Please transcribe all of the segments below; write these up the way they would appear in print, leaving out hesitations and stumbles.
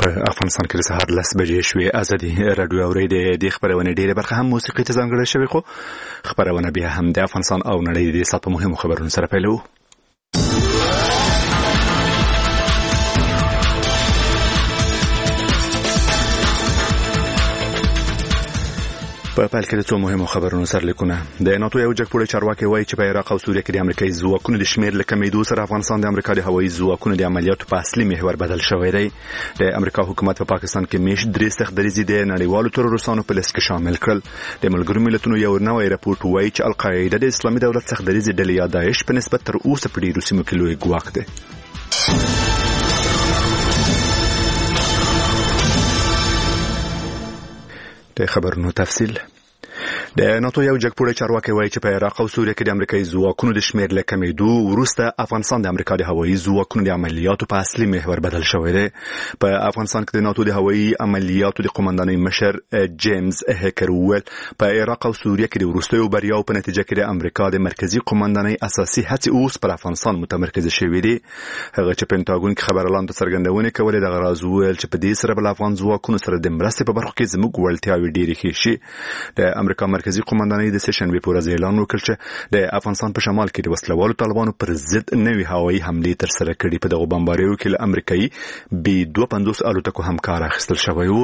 په افغانستان کې د سهار 10 بجې شوې. ازادي راډیو اورېدې د خبرونه ډېره برخه هم موسیقي ته ځانګړې شوې، خو خبرونه بیا هم د افغانستان او نړۍ د سات په مهمو خبرونو سره پیلو. په پیل کې د څو مهمو خبرونو سرلیکونه. د ناتو یو جګپوړی چارواکي وایي چې په عراق او سوریه کې د امریکایي ځواکونو د شمېر له کمېدو سره افغانستان د امریکا د هوایي ځواکونو د عملیاتو په اصلي محور بدل شوی دی. د امریکا حکومت په پاکستان کې میاشت 3 سخت دریځي د نړیوالو تروریستانو په لیست کې شامل کړل. د ملګرو ملتونو یو نوی راپور وایي چې القاعده د اسلامي دولت سخت دریځي ډلې یا داعش په نسبت تر اوسه په ډیرو سیمو کې لوی ګواښ دی. د خبرونو تفصیل. د ناتو یو جګپوړی چارواکي وایي چې په عراق او سوریه کې د امریکایي ځواکونو د شمېر له کمېدو وروسته افغانستان د امریکا د هوایي ځواکونو د عملیاتو په اصلي محور بدل شوی دی. په افغانستان کې د ناتو د هوایي عملیاتو د قومندانۍ مشر جیمز هیکر وویل په عراق او سوریه کې د وروستیو بریاو په نتیجه کې د امریکا د مرکزی قومندانۍ اساسي هڅې اوس پر افغانستان متمرکز شوې دي. هغه چې پینټاګون کې خبرلاندو څرګندونه کولې د غراز وویل چې په دې سره بل افغان ځواکونو سره د مرستې په برخه کې زموږ وړتیاوې ډېرې ښې شي. د امریکا مرکزی قومندانۍ د سشنبه پر ورځ اعلان وکړ چې د افغانستان په شمال کې د وسلوالو طالبانو پر ضد نوې هوایي حملې تر سره کړې. په دغه بمباریو کې له امریکایي B-52 الوتکو هم کار اخیستل شوی و.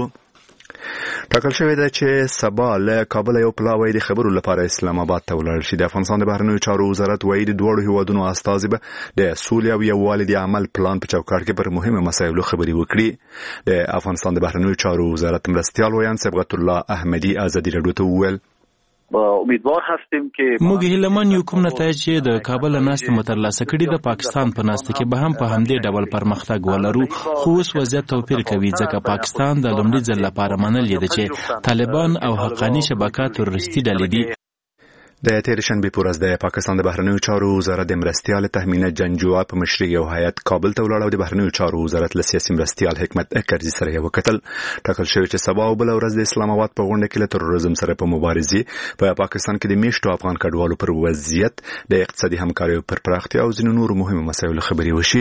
ټاکل شوی دی چې سبا له کابل یو پلاوی د خبرو لپاره اسلام آباد ته ولاړ شي. د افغانستان د بهرنیو چارو وزارت وایي د دوه هیوادونو استازي به د سولې او یووالي د عمل پلان په چوکاټ کې پر مهمه مسایلو خبرې وکړي. د افغانستان د بهرنیو چارو وزارت مرستیال ویان صبغت الله احمدی ازادي راډیو ته وویل امیدوار هستیم که موږ هیلهمن یو کوم نتایج چې د کابل ناست مترلاسه کړي د پاکستان په ناست کې به هم په همدې ډول پرمختګ ولرو. خو اوس وضعیت توپیر کوي ځکه پاکستان د لومړي ځل لپاره منل دی چې طالبان او حقانی شبکات تروریستي ډلې دي. د تیر شنبه پر ورځ د پاکستان د بهرنیو چارو وزارت د مرستیال تهمینه جنجوا په مشرۍ یو هیئت کابل ته ولاړ او د بهرنیو چارو وزارت له سیاسي مرستیال حکمت اکرزي سره یو کتل. ټاکل شوی چې سبا او بل ورځ د اسلام آباد په غونډه کې له تروریزم سره په مبارزې په پاکستان کې د میشتو افغان کډوالو پر وضعیت د اقتصادي همکارۍ پر پراختیا او ځینو نورو مهمو مسایلو خبرې وشي.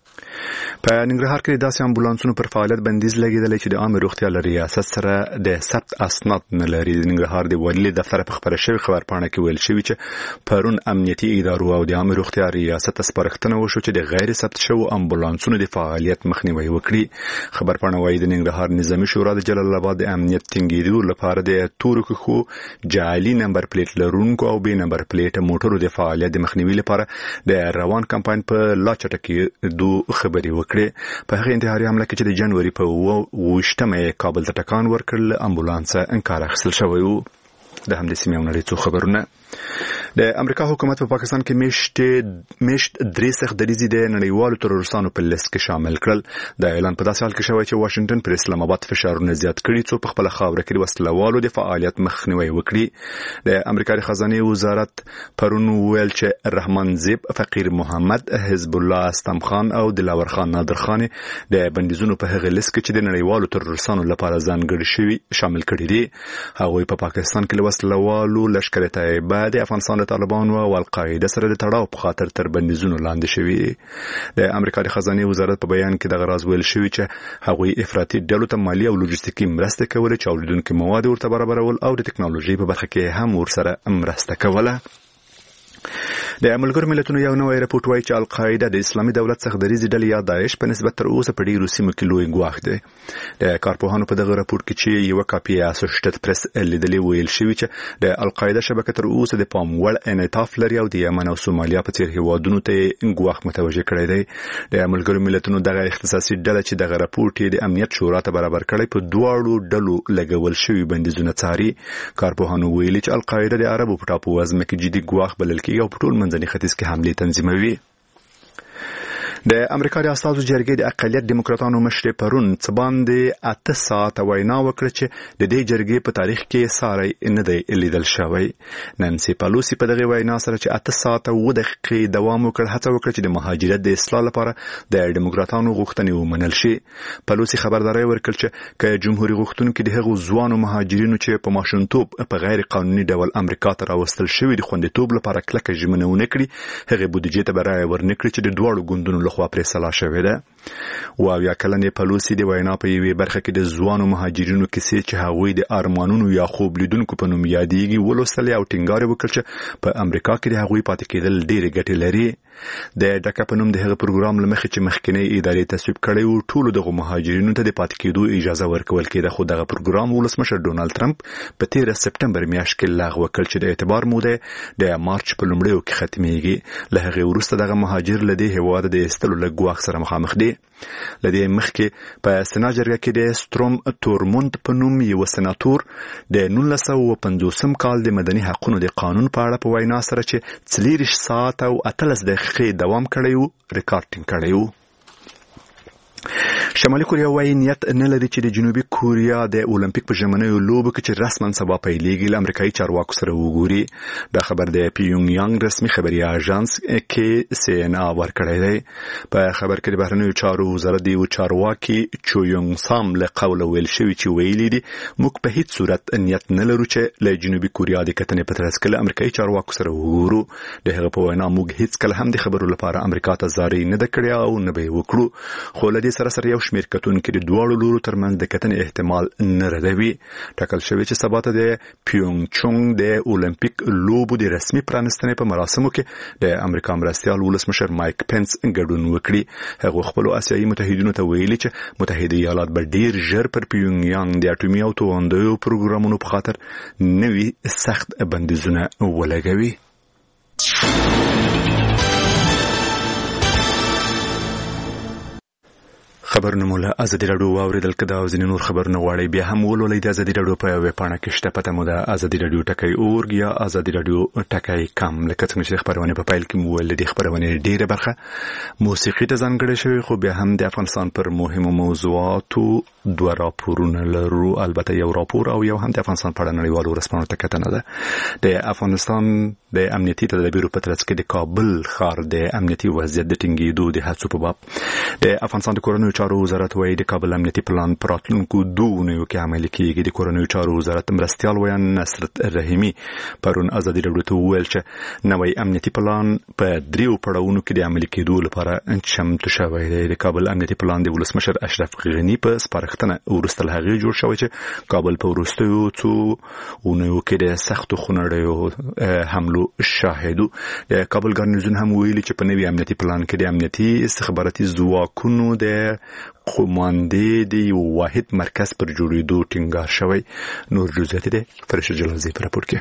په ننګرهار کې د داسې امبولانسونو پر فعالیت بندیز لګیدلی چې د عامه روغتیا له ریاست سره د ثبت اسناد نه لري. د ننګرهار د والي دفتر په خبره شوی خبرپاڼه کې ویل شوی چې پرون امنیتي ادارو او د عامه روغتیا ریاست سپارښتنه وشو چې د غیر ثبت شوو امبولانسونو د فعالیت مخنیوي وکړي. خبرپاڼه وايي د ننګرهار نظامی شورا د جلال آباد د امنیت ټینګېدو لپاره د تورو کښو جعلي نمبر پلیټ لرونکو او بې نمبر پلیټ موټرو د فعالیت د مخنیوي لپاره د روان کمپاین په لا چټکېدو خبرې وکړي. په هغه انتحاري حمله کې چې د جنوري په 28مه کابل ته ټکان ورکړل امبولانس انکار اخیستل شوی و. د همدې سیمې او نړۍ څو خبرونه. د امریکا حکومت په پاکستان کې میشت 3 سخت دریځي د نړیوالو تروریستانو په لیست کې شامل کړل. د اعلان په داسې حال کې شوی چې واشنگټن پر اسلام آباد فشارونه زیات کړي څو په خپل خاوره کې د وسلوالو د فعالیت مخنیوي وکړي. د امریکا د خزانه وزارت پرون ویل چې رحمان زیب، فقیر محمد، حزب الله استم خان او دلاور خان نادر خان د بندیزونو په هغه لیست کې چې د نړیوالو تروریستانو لپاره ځانګړي شوی شامل کړي دي. هغوی په پاکستان کې وسلوالو لشکره طیبه د افغانستان د طالبانو او القاعده سره د تړاو په خاطر تر بندیزونو لاندې شوی. د امریکا د خزانه وزارت په بیان کې د غراز ویل شوی چې هغوی افراطي ډلو ته مالی او لوجستیکي مرسته کوله چې اوریدونکو مواد ورته برابرول او د ټکنالوژي په برخه کې هم ورسره مرسته کوله. د ملګرو ملتونو یو نوی راپور وایي چې القاعده د اسلامي دولت څخه دریځي ډلې یا داعش په نسبت تر اوسه په ډیرو سیمو کې لوی ګواښ دی. د کارپوهانو په دغه راپور کې چې یو کاپي اسوسییټډ پریس لیدلې ویل شوی چې د القاعده شبکه تر اوسه د پام وړ انعطاف لري او د یمن او سومالیا په څیر هیوادونو ته ګواښ متوجه کړی دی. د ملګرو ملتونو دغه اختصاصي ډله چې دغه راپور یې د امنیت شورا ته برابر کړی په دواړو ډلو لګول شوی بندیزونه څاري. کارپوهانو ویلي چې القاعده د عربو په ټاپو وزمه کې جدي ګواښ بلل کېږي او په ټول منځني ختیځ کې حملې تنظیموي. د امریکا د استازو جرګې د اقلیت دیموکراتانو مشر پرون څه باندې 8 ساعته وینا وکړه چې د دې جرګې په تاریخ کې ساری نه دی لیدل شوی. نانسي پالوسی په دغه وینا سره چې 8 ساعته و دقیقې دوام وکړ هڅه وکړه چې د مهاجرت د اصلاح لپاره د دیموکراتانو غوښتنې ومنل شي. پالوسی خبرداري ورکړه چې جمهوریت غوښتونکو د هغو ځوانو مهاجرینو چې په ماشومتوب په غیر قانوني ډول امریکا ته راوستل شوی د خوندیتوب لپاره کلکه ژمنه ونه کړي هغه بودیجې ته برابر ورنکړي چې د دوړو ګوندونو لخوا پرې سلا شوې ده. واویا کلنې پلوسی د وینا په یوې برخه کې د ځوانو مهاجرینو کیسې چې هغوی د ارمانونو یا خوب لیدونکو په نوم یادېږي ولوستلې او ټینګار وکړ چې په امریکا کې د هغوی پاتې کېدل ډېرې ګټې لري. د ډکه په نوم د هغه پروګرام لمخې چې مخکنی ادارې تصویب کړی و ټولو دغه مهاجرینو ته د پاتې کېدو اجازه ورکول کېده، خو دغه پروګرام ولسمشر ډونالد ټرمپ په 13 سپټمبر میاشت کې لغوه کړ چې د اعتبار موده د مارچ په لومړیو کې ختمېږي. له هغې وروسته دغه مهاجر له دې هېواده د ایستلو له ګواښ سره مخامخ دي. له دې مخکې په سنا جرګه کې د ستروم تورموند په نوم یو سناتور د 1950 کال د مدني حقوقو د قانون په اړه په وینا سره چې 40 ساعت او 18 دقیقې دوام کړی و ریکارډینګ کړی و. شمالي کوریا وايي نیت نه لري چې د جنوبي کوریا د اولمپیک په ژمنیو لوبو کې چې رسما سبا پیلېږي له امریکایي چارواکو سره وګوري. دا خبر د پیونګ یانګ رسمي خبري اژانس کې سی ان ا ورکړی دی. په خبر کې د بهرنیو چارو وزارت دی چارواکي چویونګ سام له قوله ویل شوی چې ویلي دي موږ په هیڅ صورت نیت نه لرو چې له جنوبي کوریا د کتنې په ترڅ کې له امریکایي چارواکو سره وګورو. د هغه په وینا موږ هیڅ کله هم د خبرو لپاره امریکا ته زاري نه د کړی او نه به وکړو، خو له دې سره یو شمېر کتونکي د دواړو لورو ترمنځ د کتنې احتمال نه ردوي. ټاکل شوی چې سبا ته د پیونګ چونګ د اولمپیک لوبو د رسمي پرانستنې په مراسمو کې د امریکا مرستیال ولسمشر مایک پنس ګډون وکړي. هغه خپل آسیایي متحدینو ته ویلي چې متحده ایالات به ډیر ژر پر پیونګ یانګ د اټومي او توغندیو پروګرامونو په خاطر نوي سخت بندیزونه ولګوي. خبرونه مولا ازادي راډیو واوریدل کده او ځینې نور خبرونه غواړي بیا هم ولولئ د ازادي راډیو په ویب پاڼه کې شته پته مو د ازادي راډیو ټکی اورګ یا ازادي راډیو ټکی کم. لکه څنګه چې خبرونه په پایل کې مو ول د خبرونه ډیره برخه موسیقي ته ځانګړې شوی، خو بیا هم د افغانستان پر مهمو موضوعاتو دوه راپورونه لرو، البته یو راپور او یو هم د افغانستان په اړه نړیوالو رسنیو ته کتنه ده. د افغانستان د امنیتي تدابیرو په ترڅ کې د کابل ښار د امنیتي وضعیت د ټینګېدو د هڅو په باب د افغانستان د کورنیو چارو وزارت وايي د کابل امنیتي پلان پر راتلونکو 2 اونیو کې عملي کیږي. د کورنیو چارو وزارت مرستیال ویان نصرت رحیمي پرون ازادي راډیو ته وویل چې نوی امنیتي پلان په 3 پړاوونو کې د عملي کېدو لپاره چمتو شوی دی. د کابل امنیتي پلان د ولسمشر اشرف غنی په سپارښتنه وروسته له هغې جوړ شوی چې کابل په وروستیو څو اونیو کې د سختو خونړیو حملو شاهدو. د کابل ګارنیزون هم ویلي چې په نوي امنیتي پلان کې د امنیتي استخباراتي ځواکونو د قوماندې د یو واحد مرکز پر جوړېدو ټینګار شوی. نور جزئیات دې فرشته جلالزی په راپور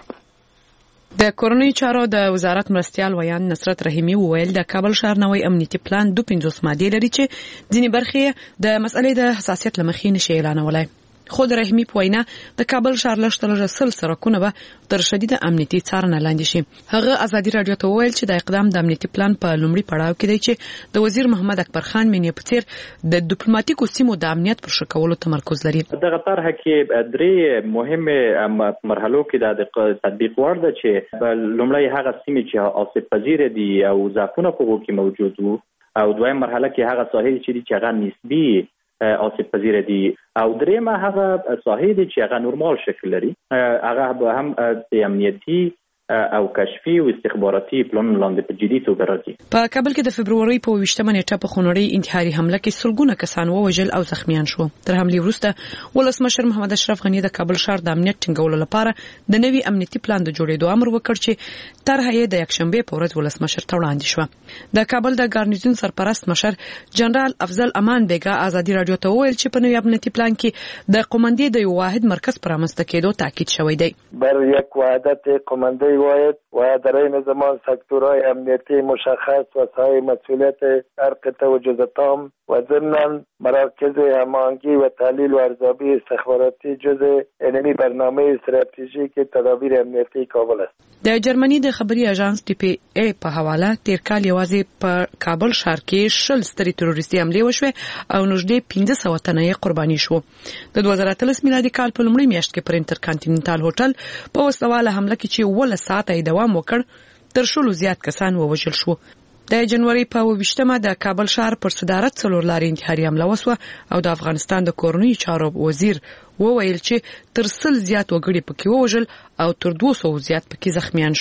کې. د کورنیو چارو د وزارت مرستیال ویان نصرت رحیمي وویل د کابل ښار نوی امنیتي پلان 250 مادې لري چې ځینې برخې د مسئلې د حساسیت لمخې نشي اعلانولای. خو د رحیمي په وینا د کابل ښار لږ سل سرکونه به تر شدید امنیتي څارنه لاندې شي. هغه ازادي راډیو ته وویل چې د اقدام د امنیتي پلان په لومړي پړاو کې دی چې د وزیر محمد اکبر خان مینې په څیر د ډیپلوماټیکو سیمو د امنیت پر ښه کولو تمرکز لري. دغه طرحه کې 3 مهمه مرحلو کې د تطبیق وړ ده چې لومړی هغه سیمې چې آسیب پذیر دي او ضعفونه په هغو کې موجود وو، او دویم مرحله کې هغه ساحل چې هغه نسبی آسیب پذیر دي، او دریمه هغه ساحل چې هغه نورمال شکل لري، هغه به هم د امنیتي او کشفي او استخباراتي پلان لاندې په جدي توګه راځي. په کابل کې د فبروري په 20مه نیټه په خونړۍ انتحاري حمله کې سلګونه کسان ووژل او زخمیان شو. تر حملې وروسته ولسمشر محمد اشرف غنی د کابل ښار د امنیت ټینګولو لپاره د نوي امنیتي پلان د جوړېدو امر وکړ چې طرحه یې د یکشنبه په ورځ ولسمشر ته وړاندې شوه. د کابل د ګارنیزون سرپرست مشر جنرال افضل امان بیګا ازادي راډیو ته وویل چې په نوي امنیتي پلان کې د قوماندې د یو واحد مرکز پرامسته کېدو تاکید شوی دی. بر یک وحدت قوماندهی واحد در این زمان سکتورهای امنیتی مشخص و صاحب مسئولیت هر قطعه و جزء تام و ضمناً مراکز هماهنگی و تحلیل و ارزیابی استخباراتی جزء علمی برنامه استراتژیک تدابیر امنیتی کابل است. د جرمني د خبري اژانس ټي پی ای په حواله تیر کال یوازې په کابل ښار کې 10 سترې تروریستي حملې وشوه او نږدې 1500 تنه قرباني شو. د 2013 میلادي کال په لومړۍ میاشت کې پر انټرکانټیننټال هوټل په وسواله حمله کې چې 10 ساعته دوام وکړ تر شلو زیات کسان ووژل شو. د جنوري په 20مه د کابل ښار پر صدارت 4 لارې انتحاري حمله وسوه او د افغانستان د کورنیو چارو وزیر وویل چې تر 100 زیات وګړي پکې ووژل او تر 200 زیات پکې زخمیان شو.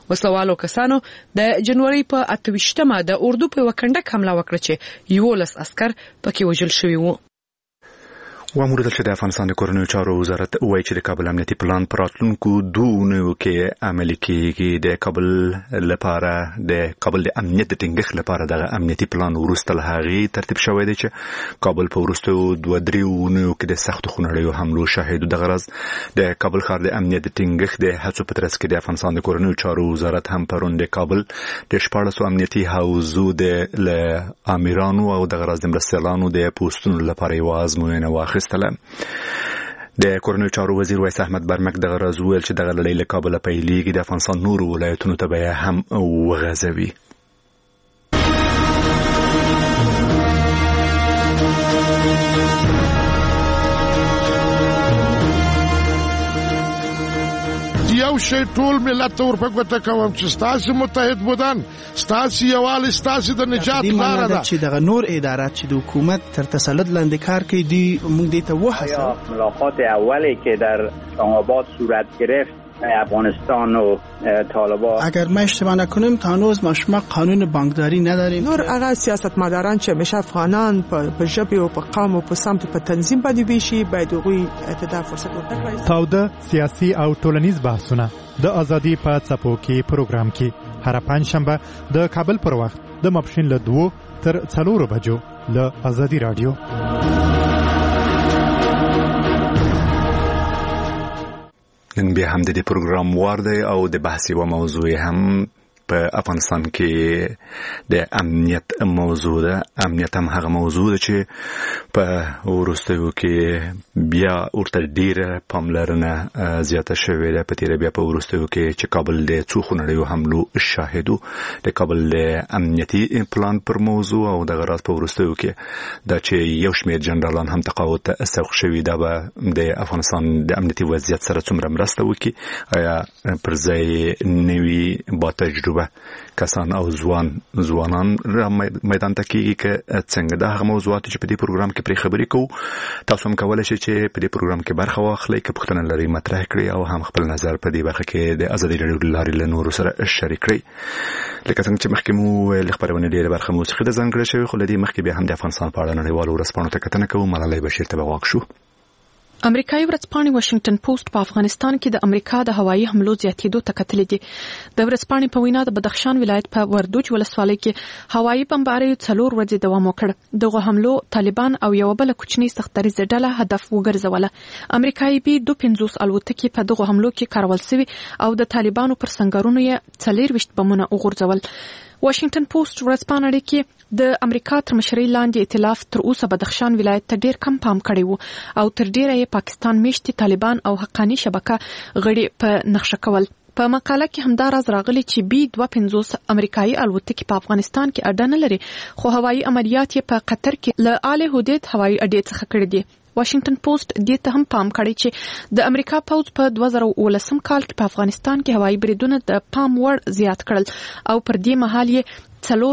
وسلوالو کسانو د جنوري په 28مه د اردو په وکنډک حمله وکړه چې 11 عسكر پکې وژل شوي وو. وامور د افغانستان د کورنیو چارو وزارت وایي چې د کابل امنیتي پلان پر راتلونکو 2 اونیو کې عملي کېږي. د کابل د امنیت د ټینګښت لپاره د امنیتي پلان وروسته له هغې ترتیب شوی دی چې کابل په وروستیو 2-3 اونیو کې د سختو خونړیو حملو شاهد. د غرض د کابل ښار د امنیت د ټینګښت د هڅو په ترڅ کې د افغانستان د کورنیو چارو وزارت هم پرون د کابل د 14 امنیتي حوزو د امیرانو او د غرض د مرستیالانو د پوسټونو لپاره یو ازموینه واخیسته. د کورنیو چارو وزیر وایس احمد برمک دغه راز ویل چې دغه لړۍ له کابل پیلېږي، د افغانستان نورو ولایتونو ته به هم وغځوي. یو شی ټول ملت ته ورپګوته کوم چې ستاسو متحد بودن، ستاسو یووالی، ستاسو د نجات لاره ده. چې دغه نور ادارات چې د حکومت تر تسلط لاندې کار کوي دی موږ دې ته وهڅوو. ملاقات اولی که در آباد صورت گرفت افغانستان و طالبان، اگر ما اشتباه نکنیم تا هنوز ما شما قانون بانکداری نداریم. نور هغه سیاستمداران چې همیشه افغانان په ژبه او په قوم او په سمت په تنظیم باندې ویشي باید هغوی ته فرصت ورکړي. تاوده سیاسي او ټولنیز بحثونه د ازادي په څپو کې پروګرام کې هر پنځشنبه د کابل پر وخت د ماپښین له 2 تر 4 بجو له ازادي رادیو. نن بیا هم د دې پروګرام وار دی او د بحث یوه موضوع هم په افغانستان کې د امنیت موضوع ده. امنیت هم هغه موضوع ده چې په وروستیو کې بیا ورته ډیره پاملرنه زیاته شوې ده. په تیره بیا په وروستیو کې چې کابل د څو خونړیو حملو شاهد و، د کابل د امنیتي پلان پر موضوع او دغه راز په وروستیو کې دا چې یو شمېر جنرالان هم تقاعد ته سوق شوي، دا به د افغانستان د امنیتي وضعیت سره څومره مرسته وکړي؟ آیا پر ځای نوي با تجربه کسان او ځوانان را میدان ته کېږي که څنګه؟ دا هغه موضوعات چې په دې پروګرام کې پرې خبرې کوو. تاسو هم کولی شئ چې په دې پروګرام کې برخه واخلئ، که پوښتنه لرئ مطرح کړئ او هم خپل نظر په دې برخه کې د ازادي راډیو له لارې له نورو سره شریک کړئ. لکه څنګه چې مخکې مو ویل خپرونې ډېره برخه موسیقي ده ځانګړې شوې، خو له دې مخکې بیا هم د افغانستان په اړه نړیوالو ورځپاڼو ته کتنه کوو. ملالۍ بشیر ته به غوږ شو. امریکایي ورځپاڼې واشنگټن پوسټ په افغانستان کې د امریکا د هوایي حملو زیاتېدو ته کتلې دي. د ورځپاڼې په وینا د بدخشان ولایت په وردوج ولسوالۍ کې هوایي بمباریو 4 ورځې دوام وکړ. دغه حملو طالبان او یو بل کوچنی سختریزه ډله هدف وګرځوله. امریکایي بي 250 الوتکې په دغه حملو کې کارول شوي او د طالبانو پر سنگرونو یې 24 بمونه وغورځول. واشنگټن پوسټ ورځپاڼه کې د امریکا تر مشرۍ لاندې ائتلاف تر اوسه بدخشان ولایت ته ډیر کم پام کړی وو او تر ډیره یې پاکستان میشتي طالبان او حقانی شبکه غړي په نقشه کول. په مقاله کې همدا راز راغلی چې بي 250 امریکایي الوتکې په افغانستان کې اډه نه لري، خو هوایي عملیات یې په قطر کې له آل حدود هوایي اډې څخه کړي دي. واشنگټن پوسټ دې ته هم پام کړی چې د امریکا پوځ په 2019 کال کې په افغانستان کې هوایي بریدونه د پام وړ زیات کړل او پر دې مهال یې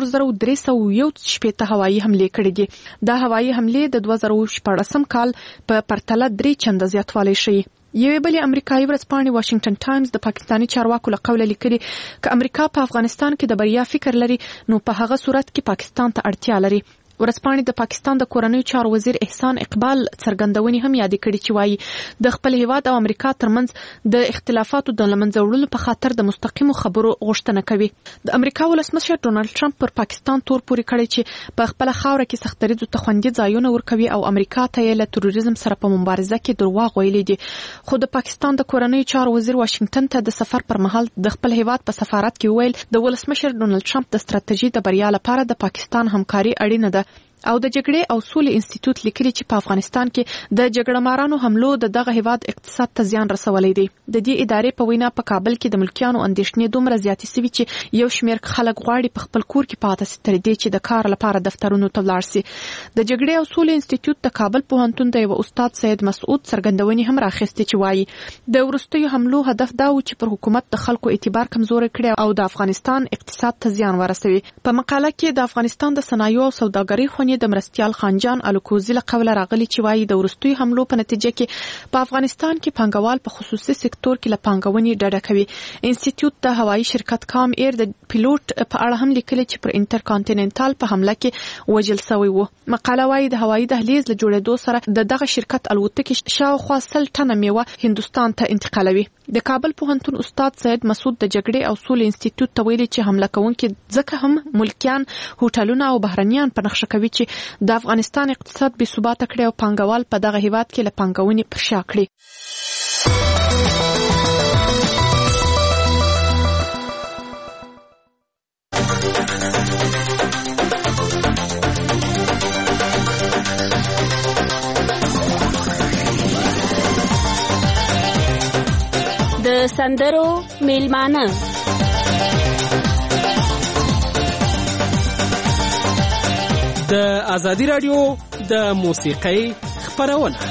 4311 هوایي حملې کړې دي. دا هوایي حملې د 2014 کال په پرتله 3 چنده زیاتوالی شي. یوې بلې امریکایي ورځپاڼې واشنگټن ټایمز د پاکستاني چارواکو له قوله لیکلي چې امریکا په افغانستان کې د بریا فکر لري نو په هغه صورت کې پاکستان ته اړتیا لري. ورځپاڼې د پاکستان د کورنیو چارو وزیر احسان اقبال څرګندونې هم یاد کړې چې وایي د خپل هیواد او امریکا ترمنځ د اختلافاتو د لمنځه وړلو په خاطر د مستقیمو خبرو غوښتنه کوي. د امریکا ولسمشر ډونالد ټرمپ پر پاکستان تور پورې کړی چې په خپل خاوره کې سختریزو ته خوندي ځایونه ورکوي او امریکا ته یې له تروریزم سره په مبارزه کې درواغ ویلي دي. خو د پاکستان د کورنیو چارو وزیر واشنگټن ته د سفر پر مهال د خپل هیواد په سفارت کې ویل د ولسمشر ډونالد ټرمپ د ستراتیژي د بریا لپاره د پاکستان همکاري اړینه ده. او د جګړې او سولې انسټیټیوټ لیکلي چې په افغانستان کې د جګړهمارانو حملو دغه هیواد اقتصاد ته زیان رسولی دی. د دې ادارې په وینا په کابل کې د ملکیانو اندېښنې دومره زیاتې شوي چې یو شمېر خلک غواړي په خپل کور کې پاتې شي تر دې چې د کار لپاره دفترونو ته ولاړ شي. د جګړې او سولې انسټیټیوټ د کابل پوهنتون د یو استاد سید مسعود څرګندونې هم راخیستې چې وایي د وروستیو حملو هدف دا و چې پر حکومت د خلکو اعتبار کمزوري کړي او د افغانستان اقتصاد ته زیان ورسوي. په مقاله کې د افغانستان د صنایعو او سوداګرۍ خونې پانګونې د مرستيال خانجان الکوزي له قوله راغلي چې وايي د ورستوي حملو په نتیجه کې په افغانستان کې پانګوال په خصوصي سکتور کې له پانګونې ډډه کوي. انسټیټیوټ د هوایي شرکت کام ایر د پیلوټ په اړه هم لیکلي چې پر انټرکانټیننټال په حمله کې وژل شوی و. مقاله وايي د هوایي دهلیز له جوړېدو سره دغه شرکت الوتکې شاوخوا 100 ټنه میوه هندستان ته انتقالوي. د کابل پوهنتون استاد سید مسعود د جګړې او سولې انسټیټیوټ ته ویلي چې حمله کوونکي ځکه هم ملکیان هوټلونه او بهرنیان په نقشه کوي چې د افغانستان اقتصاد بې ثباته کړي او پانګوال په دغه هیواد کې له پانګونې پر شا کړي. د سندرو میلمانه د ازادي رادیو د موسیقۍ خپرونه.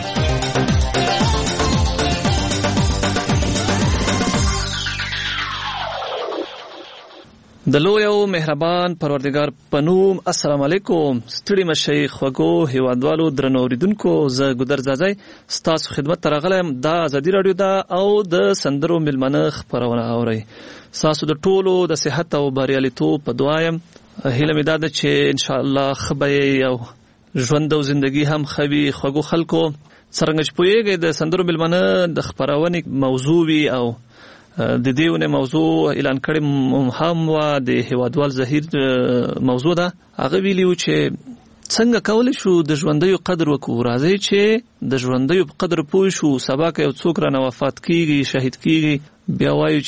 د لوی او مهربان پروردگار په نوم السلام علیکم. ستړي مشي خوګو هیوادوالو درنو اوریدونکو، زه ګودر زازای ستاسو خدمت ته راغلم. دا ازادي رادیو دا او د سندرو میلمانه خپرونه اوري. تاسو د ټولو د صحت او بریالیتوب په دعایم. هیله مې ده چې ان شاء الله خبرې او ژوند او زندگی هم خوي خوګو خلکو څنګه چې پوهیږي د سندرو میلمانه د خپرونې موضوع وي او د دېونه موضوع اعلان کړي هم وا د هیوادوال زهیر موضوع ده. هغه ویلیو چې څنګه کولای شو د ژوندۍ قدر وکړو. راځي چې د ژوندۍ په قدر پوه شو. سبا که یو څوک را وفات کیږي، شهید کیږي، بیا وایو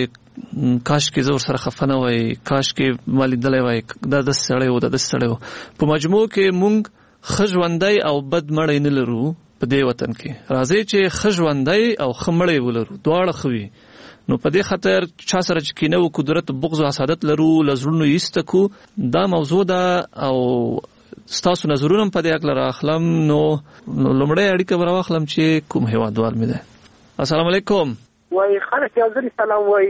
چې کاش کې زور سره خفنه وای، کاش کې مالیدلې وای، دا د سړی و، د سړی و. په مجموع کې مونږ خژوندۍ او بد مړی نه لرو په دې وطن کې. راځي چې خژوندۍ او خمړی ولرو، دواړه خوي. نو په دې خاطر چا سره چې کینه او قدرت بغض او حسادت لرو لزړونو ایستکو. دا موضوع ده او ستاسو نظرونه په دې اړه راخلم. نو لومړی اړیکه راوخلم چې کوم هیوادوال مې ده. السلام علیکم. وای خلک یو ځل سلام وای.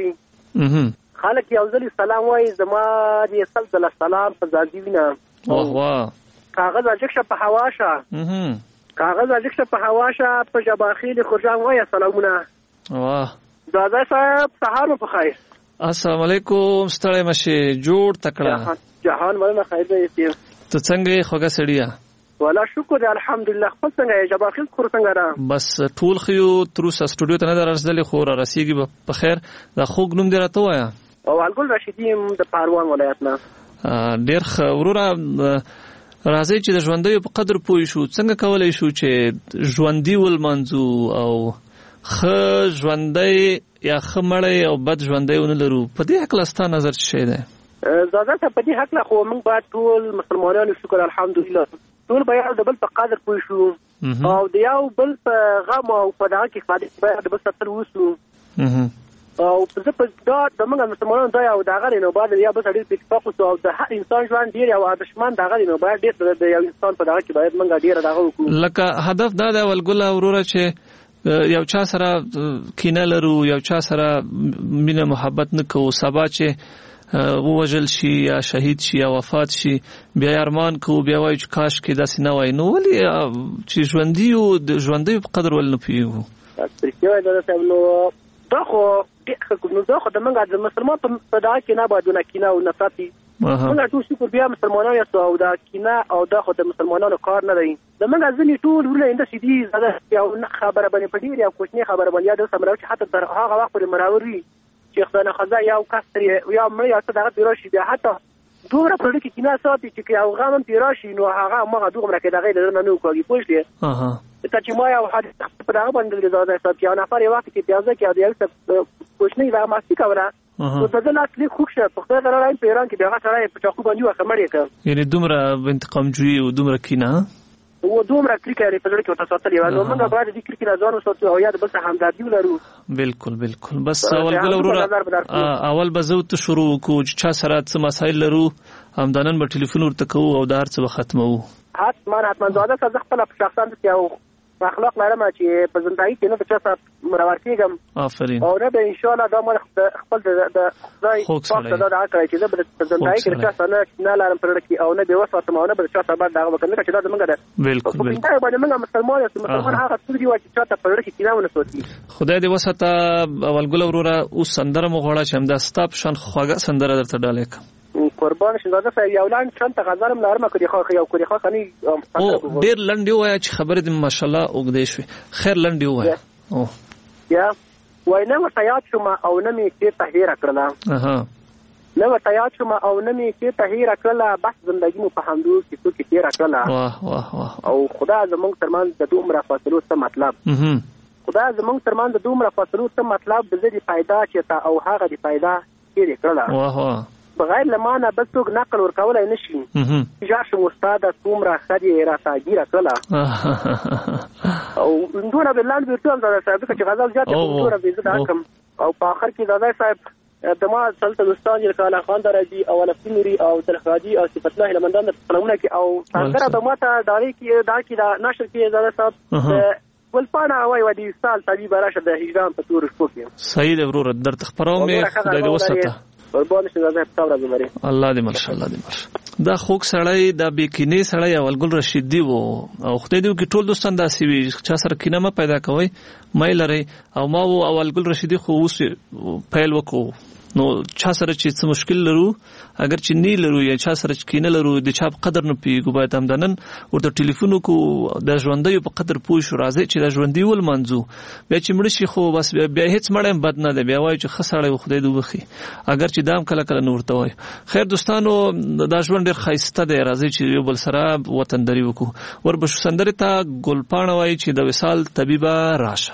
خلک یو ځل سلام وای. زما دې سلسله سلام په ځاځي وینا. واه واه. کاغذ اجکشه په هواشه. کاغذ اجکشه په هواشه په جباخیل خرجان وای سلامونه. واه. دادا صاحب سهار په خیر. السلام علیکم. ستړی مشه جوړ تکړه. جهان ولنه خیر دی. ته څنګه خوګه سړیا؟ ولا شکر الحمدلله. خپل څنګه جباخیل خور څنګه را؟ بس ټول خيو تروس استودیو ته نه درځلې خو را رسیدي په خیر. دا خوګ نوم دی راته وایا؟ او الګل رشیدی د پاروان ولایت نه. ډیر ورورا راځي چې د ژوندۍ په قدر پوي شو. څنګه کولای شو چې ژوندۍ ولمنځو او خ ژوندۍ یا خمړی او بد ژوندۍ ونه لرو؟ په دې حق لاسته نظر څه دی؟ زاده ته په دې حق لا خو موږ باید ټول مسلمانانو شکر الحمدلله ټول بیا د بل په قدر پوه شو او د یو بل په غم او په دغه کې باید د بل سره وسو. او په دا د موږ مسلمانانو دا یو دغه نو باید یا بل ډیر اتفاق او د هر انسان ژوند ډیر یو ارزښتمن دغه نو باید ډیر د یو انسان په دغه کې باید موږ ډیر دغه وکړو. لکه هدف دا د ولګل اورور چې یو چا سره کینه لرو، یو چا سره مینه محبت نه کوو، سبا چې ووژل شي یا شهید شي یا وفات شي بیا ارمان کوو، بیا وایو چې کاش کې داسې نه وای. نو ولې چې ژوندي یو د ژوندۍ په قدر ول نه پوهېږو؟ نو دا خو د موږ د مسلمان په دغه کې نه باید کینه او نفرت موږ ټول شکر بیا مسلمانان یو او دا کینه او دا خو د مسلمانانو کار نه دی. د موږ ځینې ټول ورله انده سیدي زده یو خبره باندې په ډېر یو کوچنۍ خبره باندې یاد سمراو چې حتی تر هغه وخت پورې مراور وي چې خدای نه خزا یو کس یا مړ یا څه دغه پیرا شي بیا حتی دومره په دې کې کینه ساتي چې یو غم پیرا شي نو هغه مغه دومره کې دغه لرنه نو کوي پوه شئ. ته چې ما یو حادثه په دغه باندې زده ساتي او نفر یو وخت کې پیازه کې یو څه کوچنۍ دا ماستی کوله نو په دغه اصلي خوښه په خپل راځي په ایران کې دغه سره په چاقو باندې وخمړې کړ. یعنی دومره انتقام جوړي او دومره کینه و دومره کلیکاري په لړ کې وته ساتلی و. نو موږ باید د کلیک نه ځان وساتو او یاد بس همدردي ولرو. بالکل بالکل. بس اول ورور اول بزوت شروع کو چې چا سره څه مسایل لرو همدانن په ټلیفون ورته کوو او دار څه ختمو. حتما زاده څه خپل په شخصان ته یو اخلاق لرم چې په ژوندۍ کې نه چا سره مرور کېږم آفرین او نه به ان شاء الله دا ما خپل د خدای پاک ته دا کړی چې په ژوندۍ کې چا سره نه لرم پر کې او نه به وساتم او نه به چا سره دا وکړم چې دا زمونږ ده بالکل بالکل باندې موږ مسلمان هغه څه دی چې چا ته پر کې کینه ونه سوتي خدای دې وساته اولګل وروره اوس سندره مغوړه چې هم دا ستاب شان خواږه سندره درته ډالې قربان شنده صاحب یو لاند شانت غزرم لارمه کړي خو یو کړي خو کني او ډیر لنډ یو چې خبره دې ماشاءالله وګدې شوې خیر لنډ یو او یا وینه متیات شوم او نه می کې تحیر کړل نو متیات شوم او نه می کې تحیر کړل بس ژوندۍ مو په همدو کې څه کې تیر کړل واه واه واه او خدا زمونږ ترمان د دومره فاصلو څه مطلب خدا زمونږ ترمان د دومره فاصلو څه مطلب د دې فائدہ چې تا او هغه دی فائدہ کې کړل واه واه بغیر لمانه بس څوک نقل ورکولای نشي چې شم استاد څومره خدي را تاګیره کړه او دوه بلان ورته دا صاحب چې غزل زیات دوه به زده کم او په اخر کې دادا صاحب دما سلطنت استاد یې کاله خان درجی او نفسینری او تلخادي او صفت الله لمندان فلمونه کې او څنګه د ماته داري کې دا کې دا نشر کې دادا صاحب ولپانا وای ودی سال طبيب راشه د هجران په تور شپو کې صحیح د ورور در تخبرو مې خدای دې وساته قربان شه زه په تاسو راځم الله دې مرشه الله دې مرشه دا خوک سړی دا بیکینه سړی اولګل رشید دی وو او خدای دې کې ټول دوستان داسي وي چې سره کینه ما پیدا کوي مې لري او ما وو اولګل رشیدی خو اوس پیل وکړو نو چا سره چې څه مشکل لرو اگر چې نه لرو یا چا سره چې کینه لرو د چا په قدر نه پیګو باید هم دنن ورته ټلیفون کو د ژوندۍ په قدر پوه شو راځي چې د ژوندۍ ول منځو بیا چې مړ شي خو بس بیا هیڅ مړم بد نه دی بیا وای چې خسړې خدای دې وخی اگر چې دام کله کله نور ته وای خیر دوستانو د ژوند ډیر خیسته دی راځي چې یو بل سره وطندري وکړو وربشو سندره ته ګلپاڼه وای چې د وصال طبيبه راشه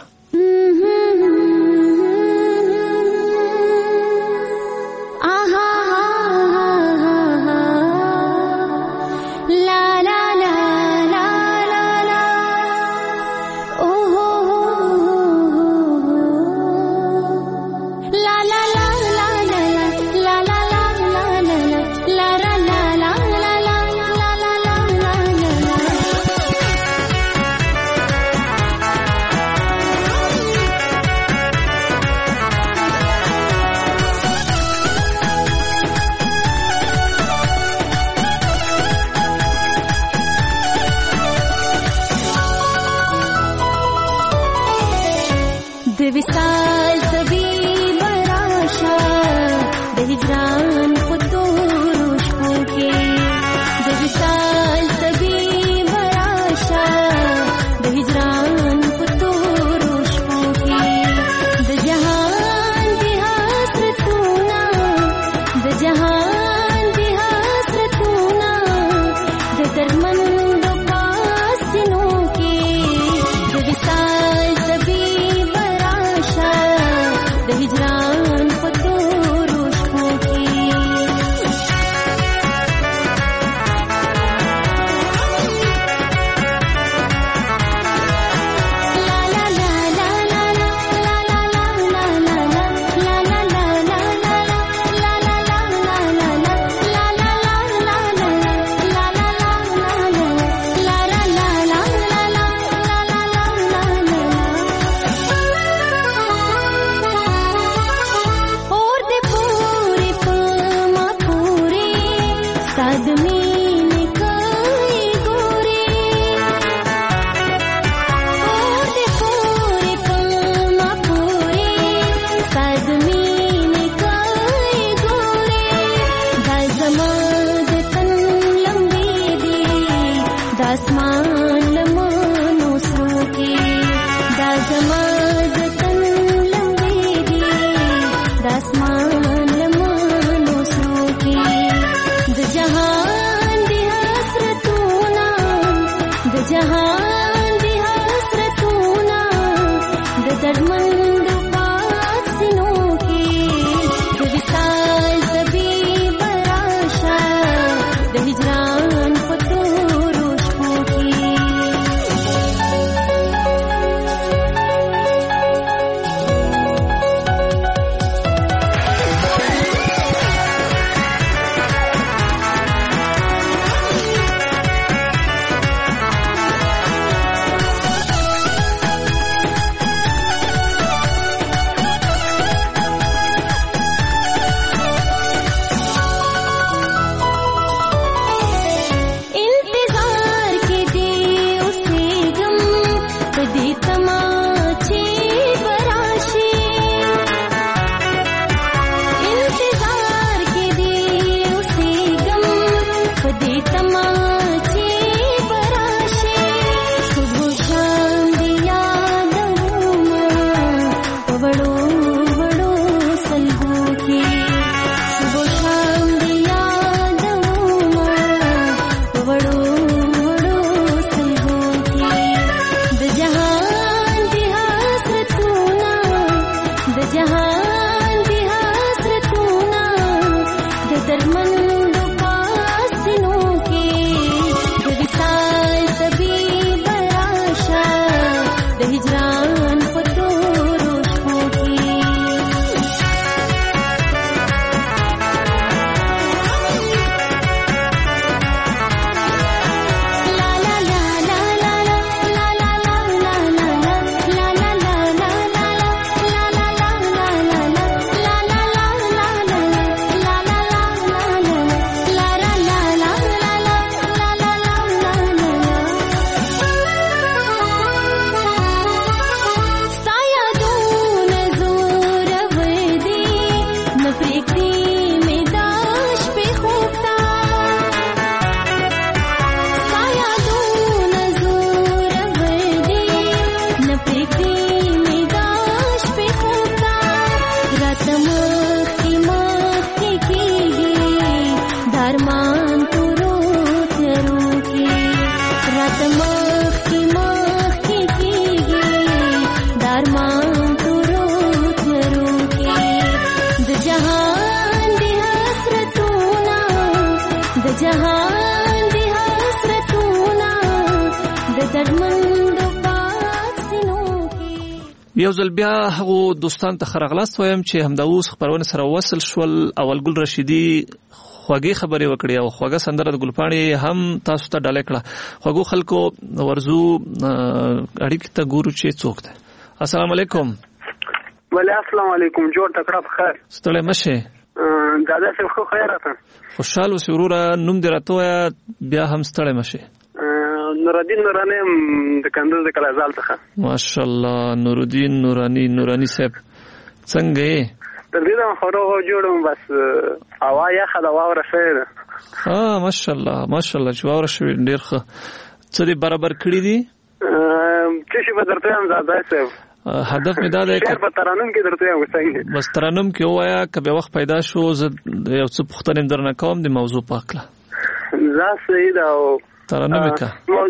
یو ځل بیا هغه دوستان ته خراغلاست وایم چې همدا اوس خبرونه سره وصل شول. اول ګل رشیدي خوږی خبرې وکړې او خوږه سندره د ګلپاڼې هم تاسو ته ډالې کړه. خوږو خلکو ورزو اړیکې ته ګورو چې څوک ده. السلام علیکم. وعلیکم السلام علیکم. جوړ تکړه بخیر. ستړی مشه. دادا څه خو خیر راته. خوشاله وسوره نوم دې راته بیا هم ستړی مشه. نورالدین نورانی د کندز د کلازال څخه. ماشاءالله نورالدین نورانی صاحب څنګه یې؟ تر دې نه خورو جوړم بس هوا یخه د واوره شوې ده. ماشاءالله چې واوره شوې ډېر ښه. څه دې برابر کړی دي؟ څه شي به درته هم زاده صاحب هدف می دا دی شعر په ترانم کې درته یم څنګه بس ترانم کې وایا کبه وخت پیدا شو زه یو څه پوښتنه درنه کوم د موضوع پاکله زه سید او ترانم کا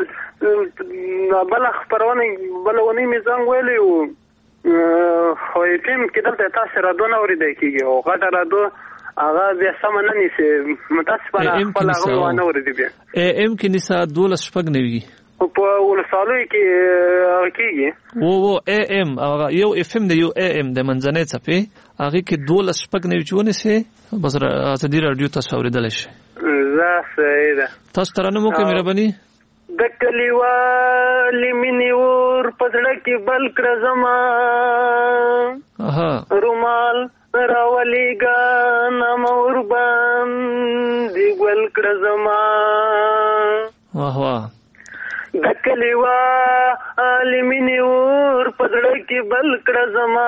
بل خبرونه بلونی میزان ویلی او خو ټیم کې دلته تاسو را دونه ورېدای کیږي او غټه را دو هغه بیا سم نه نیسي متاسفانه خپل هغه ونه ورېدي بیا ام کې نسا 12 شپږ نوي په ولسوالۍ کې کېږي وو ام هغه یو اف ام دی یو ام د منځنۍ څپې هغه کې 12 شپږ نوي چونه سي بس ازادي رادیو تاسو اوریدل شي زه سیده تاسو ترانه مو کې مهرباني د کلیوالي مینې ور پزړه کې بل کړ زما رومال راولېګا نام ور باندې ګل کړ زما واه واه د کلیوالي مینې ور پزړه کې بل کړ زما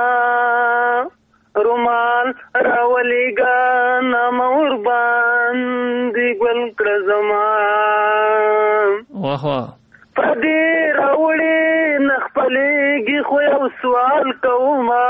رومال راولېګا نام ور باندې ګل کړ زما واه واه پدې راوړې نخپلېږي خو یو سوال کوما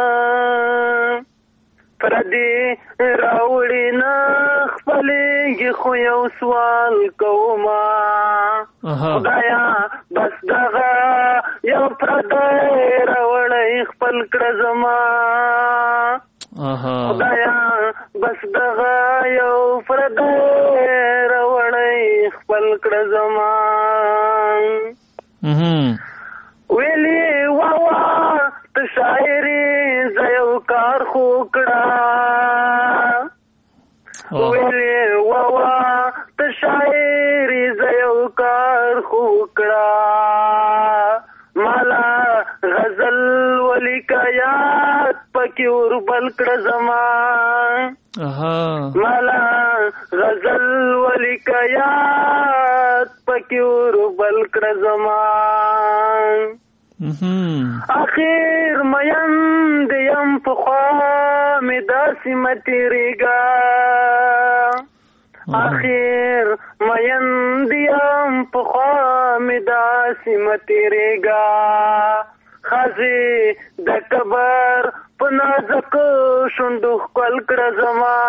پدې راوړې نخپلېږي خو یو سوال کوما خدایا بس دغه یو پردی راوړې خپل کړ زما خدایا بس دغه یو پردی راوړې خپل کړ زما ویلی واوا ته شاعري زه یو کار خو کړه ویلی واوا ته شاعري زه یو کار خو کړه مالا غزل ولیکا یاد پکې ور بل کړه زما مالا غزل ولیکا یاد پکې ور بل کړه زما اخر مین دیم په خوا مې داسې متېرېږه اخر مین دیم په خوا مې داسې متېرېږه خازي د کبر په نازک شونډو ښکل کړه زما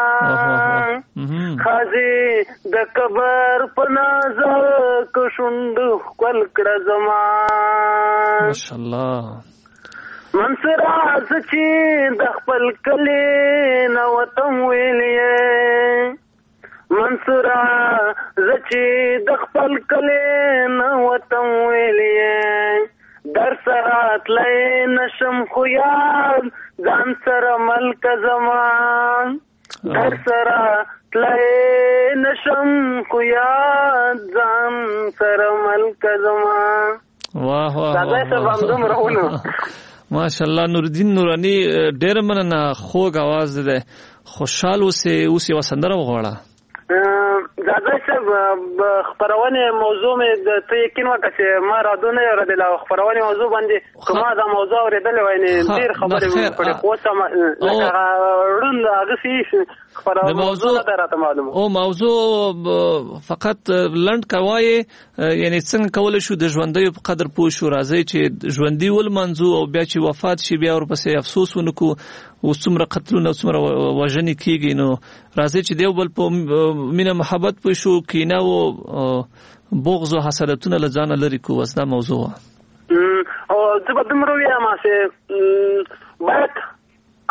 خازي د کبر په نازک شونډو ښکل کړه زما ماشاءالله منصوره زه چې د خپل کلي نه وطن ویلې منصوره زه چې د خپل کلي نه وطن ویلې در سره تلای نشم خو یاد ځان سره ملک زمان در سره تلای نشم خو یاد ځان سره ملک زمان واه واه دا څه باندې مرونه ماشاءالله نورالدین نورانی ډېر مننه خوږ आवाज ده خوشاله اوسې وسندره وغواړه زاده صاحب خبرونه موضوع مې د ته یقین وکړه چې ما رادونه اوریدل او خبرونه موضوع باندې کومه دا موضوع اوریدل وای نه ډېر خبرې وکړې خو سم لکه روند هغه سي خبرونه موضوع درته معلومه او موضوع فقط لند کوي یعنی څنګه کول شو د ژوندۍ په قدر پوه شو راځي چې ژوندۍ ول منځو او بیا چې وفات شي بیا ورپسې افسوس ونکو او څومره قتلونه څومره وژنې کیږي نو راځي چې دیو بل په مینه محبت پوه شو کینه او بغض او حسادتونه لځانه لري کو وسدا موضوع او زه به دمرو یم چې باید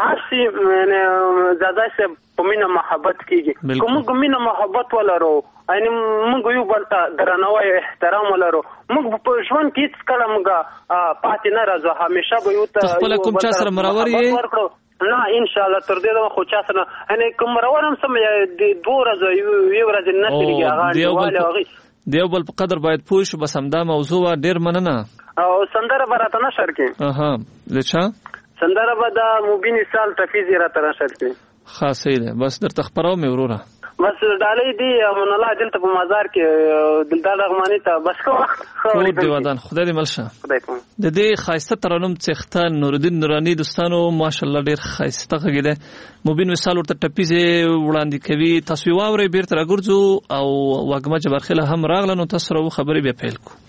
آسی زاده سے په مینه محبت کیږي کوم مینه محبت ولرو یعنی موږ یو بل ته درناوی احترام ولرو موږ په ژوند کې هیڅ کله موږ پاتې نه راځو همیشه به یو ته خپل کوم چا سره مرور یې نه ان شاء الله تر دې خو چا سره یعنی کوم مرور هم سم د دوه ورځې یو ورځ نه تیریږي هغه دیو بل په قدر باید پوه شو. بس همدا موضوع ډیر مننه. او سندره براته نشر کې اها لچا سندره به د مبین سال تفیزی را تر نشر کې خاصه ده. بس درته خبرو مې وروره بس ډالۍ دی من الله دلته په مزار کې دلدار رغمانی ته بس کو خو دی ودان خدای دې ملشه د دې خاصه ترنم څختان نورالدین نورانی دوستانو ماشاءالله ډیر خاصه غږیده مبین مثال ورته ټپیزه وړاندې کوي. تاسو واوري بیرته راګرځو او واګما جبرخله هم راغله نو تاسو راو خبرې به پیل کو.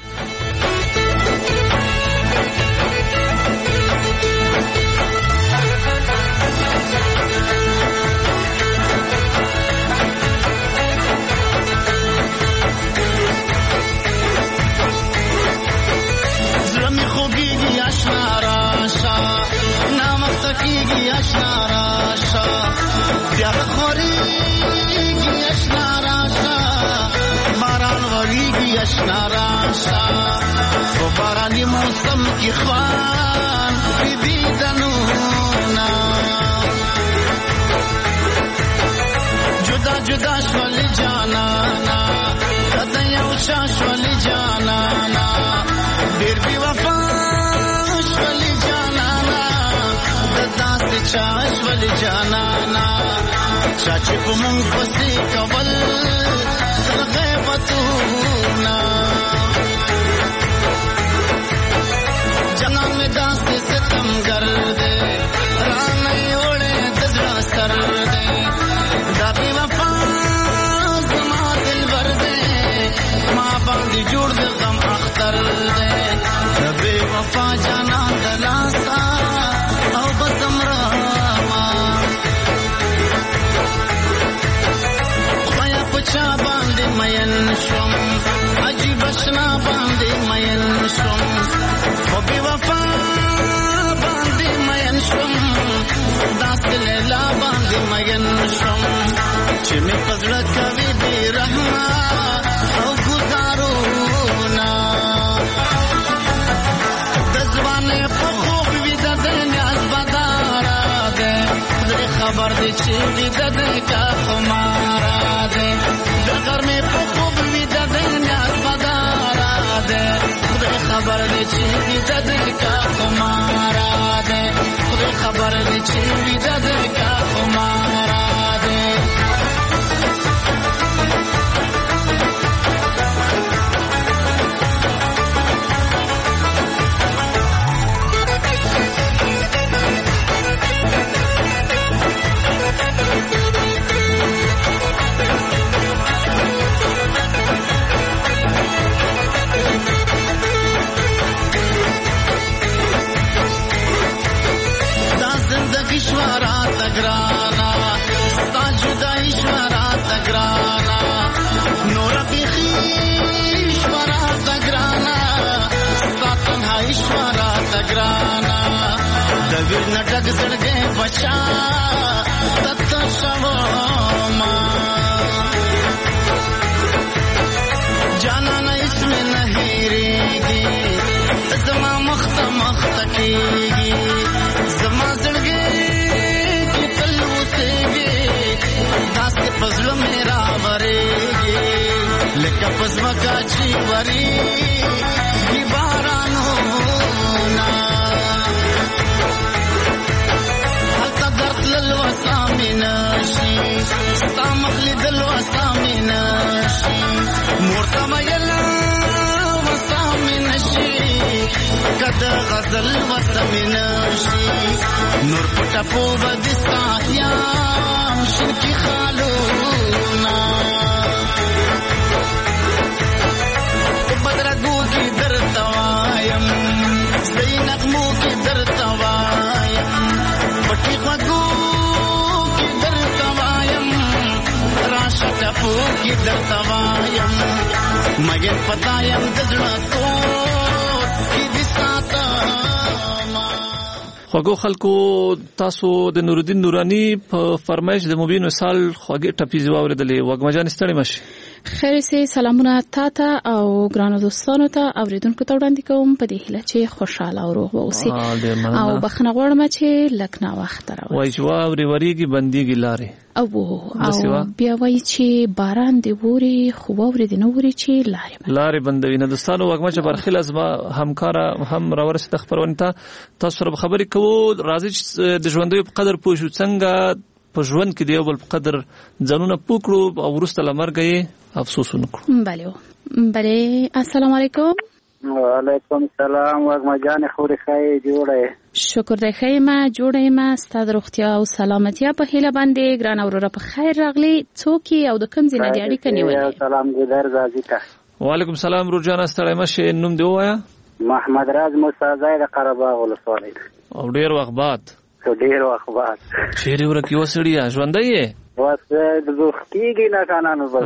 بارانی موسم کی خوان بی دنونا جدا جدا شولی جانانا قدن یوشا شولی جانانا دیر بی وفا شولی جانانا ددا سے چا شولی جانانا چاچی کو منگ پسی کول غیبتونا جنان میں داست ستم گردے رانی اوڑے ددرا سر دے دابی وفا زما دل بردے ماں باندی جوڑ دے غم اختر دے دابی وفا جانان دلاسا او بسم راما خوایا پچا باندی مین شوم عجیب اشنا باندی مین شوم بی وفا باندی مین شوم داست لیلا باندی مین شوم چی می پزڑا کوي بی رحمه او گزارونا دزوانه په خوب وی د دنیا بدارا ده خدای خبر دی چې وی د دنیا خمارا ده دغر می په خوب وی د دنیا بدارا ده خدای خبر دی چې د دل کا خمارا دے خدای خبر دی چې د دل کا خمارا دے ईश्वरा तगराना ता जुदा ईश्वरा तगराना नूर बिखी ईश्वरा तगराना ता तन्हा ईश्वरा तगराना दविर नटक सड़के बचा तत्त शवमा जाना न इसमें नहीं रेगी जमा मख्त मख्त कीगी जमा सड़के पजलो मेरा वरेगे लेका पजमा का चीवरी बारानो ना हल्का दर्द ललवा सामिनाशी सामखली दलवा सामिनाशी मोरता मयला वसामिनाशी कद गजल वसामिनाशी नूर पटा पोवा दिसाया شنکی خالونا بدرگو کی در توایم زینقمو کی در توایم پٹی خواگو کی در توایم راشتپو کی در توایم مگن پتایم دزڑا تو کی دساتا خوږو خلکو تاسو د نورالدین نورانی په فرمایش د مبین وصال خوږه ټپیز واوریدلې وګمجان ستړي مشي خیر سي سلامونه تاته او ګرانو دوستانو ته اوریدونکو ته وړاندې کوم په دې هیله چې خوشاله او روغ اوسئ او بخنه غواړم چې لکنا وخت راوړم وای چې واوري وریږي بنديږي لارې او بیا وای چې باران دی ووري خو ووري دی نو ووري چې لارې بندوي نه دوستانو وګمچ برخیل از ما همکارا هم راورسته خبرونه تاسو سره خبرې کوو راځي د ژوندۍ په قدر پوه شو څنګه په ژوند کې دی بل په قدر ځانونه پوکړو او ورسته لمرګي افسوس وکړو بله السلام علیکم وعلیکم السلام وګمجان خوري خای جوړه شکر دې خیمه جوړه ما ستاسو روغتیا او سلامتیا په هیله باندې ګران اورره په خیر راغلی څوک او د کوم ځای نه اړیکه نیولې سلام ګلر زازی ته وعلیکم السلام روجانا ستړی مشه نوم دی وایا محمد راز موسی زای د قرهباغ ولسوالۍ او ډیر وخت بعد چیرې ورکی وسړیا ژوندۍ یې واسه د زوختیږي نه کانانو بل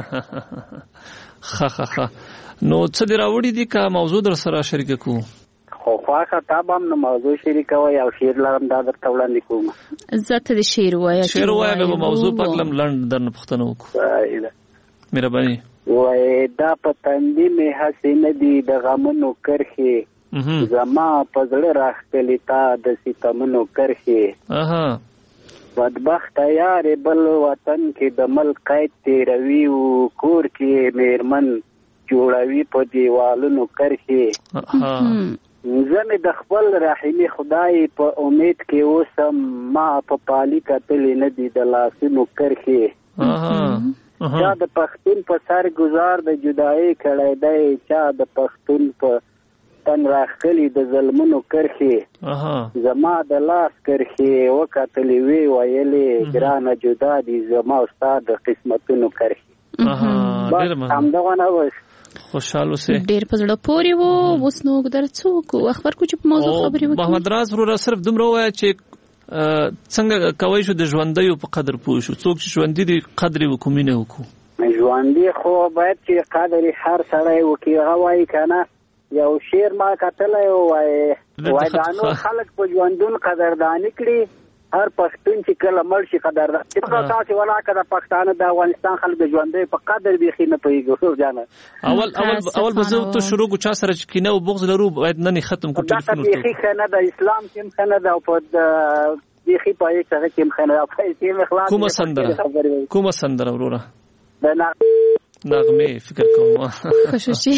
نو څه دی راوړی دي کا موضوع در سره شریک کو خو خواخه تابم نو موضوع شریک وای او شیر لرم دا در وړاندې کوم زته د شیر وای به موضوع پکلم لند درن پښتنو کو مهرباني وای دا پتندې مې حسینه دي د غمونو کرخي زما پزړه راختلی تا د ستمنو کرخي بدبخت یار بل وطن کې د ملک قید تیروي او کور کې میرمن جوړوي په دیوالونو کرخي زمې د خپل رحیمي خدای په امید کې اوسم ما په پالي کتلې نه دي د لاسونو کرخي چا د پښتون په سر گزار د جدای کړای دی چا د پښتون په تن راخلی د ظلمونو کرخي زما د لاس کرخي وکتلې وی ویلې ګرانه جدا دي زما استاد قسمتونو کرخي همدغه وس خوشاله سه ډیر په زړه پوري وو اوس نو ګدر څوک خبر کو چې په موضوع خبرې وکړو محمد راز ورو صرف دومره وای چې څنګه کوي شو د ژوندۍ په قدر پوه شو څوک چې ژوندۍ دی قدر وکومینه وکړو ژوندۍ خو باید چې قدر هر سړی وکي هواي کنه یو شیر ما کتلای وای دانو خلک په ژوندون قدردانی کړي هر پښتون چې کله مړ شي قدردانی په تاسو ولا کړه پښتانه د افغانستان خلک ژوندۍ په قدر بيخي نه پويږي جانه اول بزو ته شروع کو چا سره چې کینه او بغض لرو باید نه ختم کو ټلیفون ته بيخي خنه د اسلام کې خنه د په بيخي پای سره کې خنه په دې مخلاص کومه سندره وروره د نغمه فکر کوم خوشوشي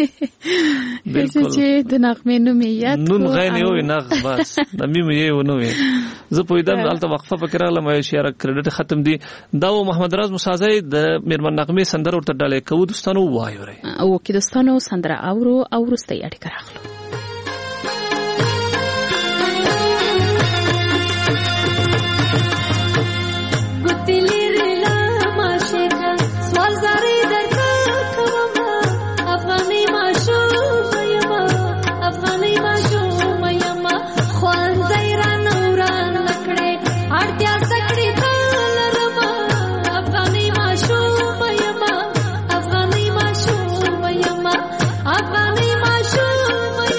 د نغمه نوم یاد نون غیر یو نغ بس د میم یو نو زه په دې دلته وقفه فکر لم اشاره کریډټ ختم دي دا محمد راز موسی د میرمن نغمه سندره ورته ډالې کو دوستانو وایو او کې دوستانو سندره اورو او رسته اړیکه راغلو افغاني ماشوم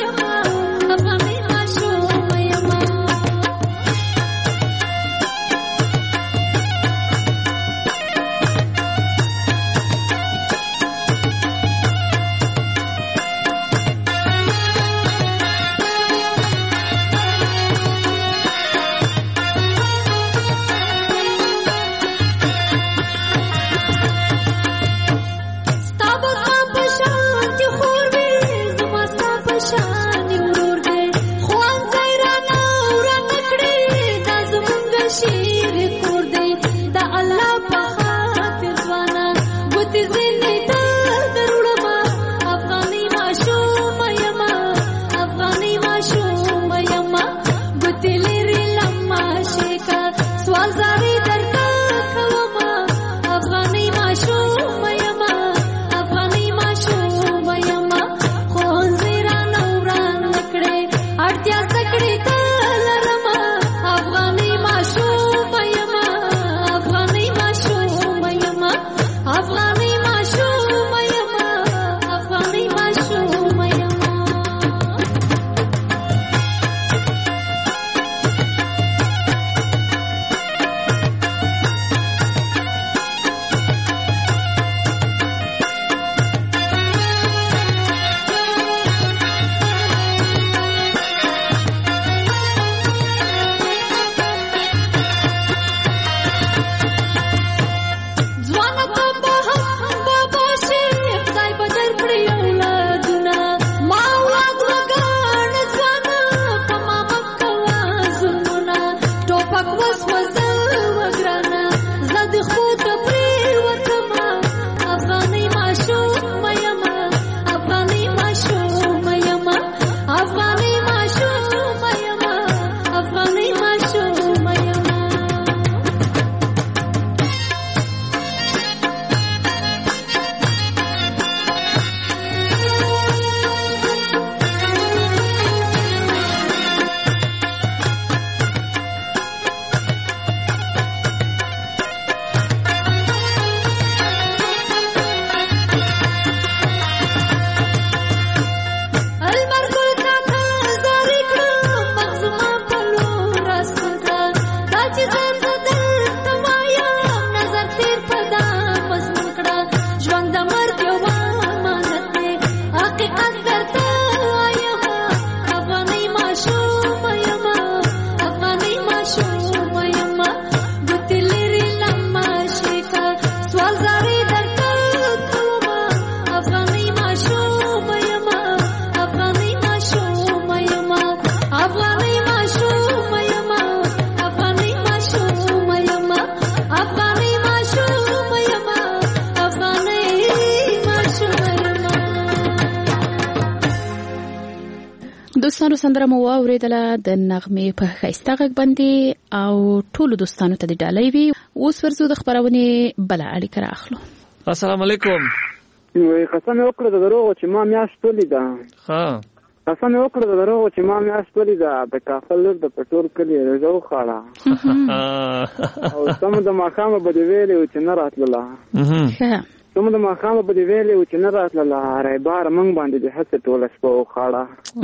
دوستانو سندره مو اوریدله د نغمې په ښایسته غږ باندې او ټولو دوستانو ته د ډالۍ وي. اوس ورځو د خبرونې بل اړیکه راخلو. السلام علیکم. قسم وکړه د دروغ چې ما میاشت ولیده. ها قسم وکړه د دروغ چې ما میاشت ولیده د کافل لور د پټور کلی رجو خاړه او سم د ماخامه بده ویلې چې نه راتله. سم د ماخامه بده ویلې چې نه راتله رایبار منګ باندې د هڅه ټوله شپه خاړه.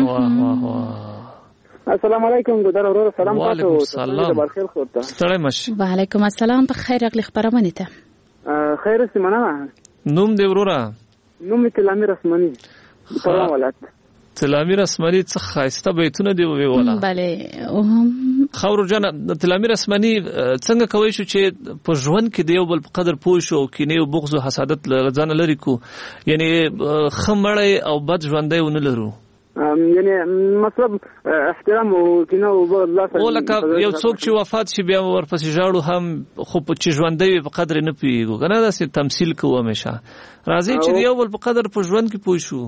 السلام علیکم ګدر ورور سلام تاسو. وعلیکم السلام. ستړی مشه. وعلیکم السلام. په خیر راغلی خبرونه ته. خیر سیمانه. نوم دی ورورا؟ نوم تلامیر اسمنی. سلام ولات. تلامیر اسمنی څه خاصه بیتونه دی ویولا. بله. خاور جان تلامیر اسمنی څنګه کوي شو چې په ژوند کې دیو بل قدر پوه شو کینه او بغض او حسادت ځان لري کو یعنی خمړی او بد ژوندۍ ونه لرو یعنی مطلب احترام او کینه او الله او لکه یو څوک چې وفات شي بیا ورپسې ژاړو هم خو په چې ژوندۍ په قدر نه پیږو کنه دا سي تمثيل کوو همیشه راځي چې دیو بل په قدر په ژوند کې پوه شو.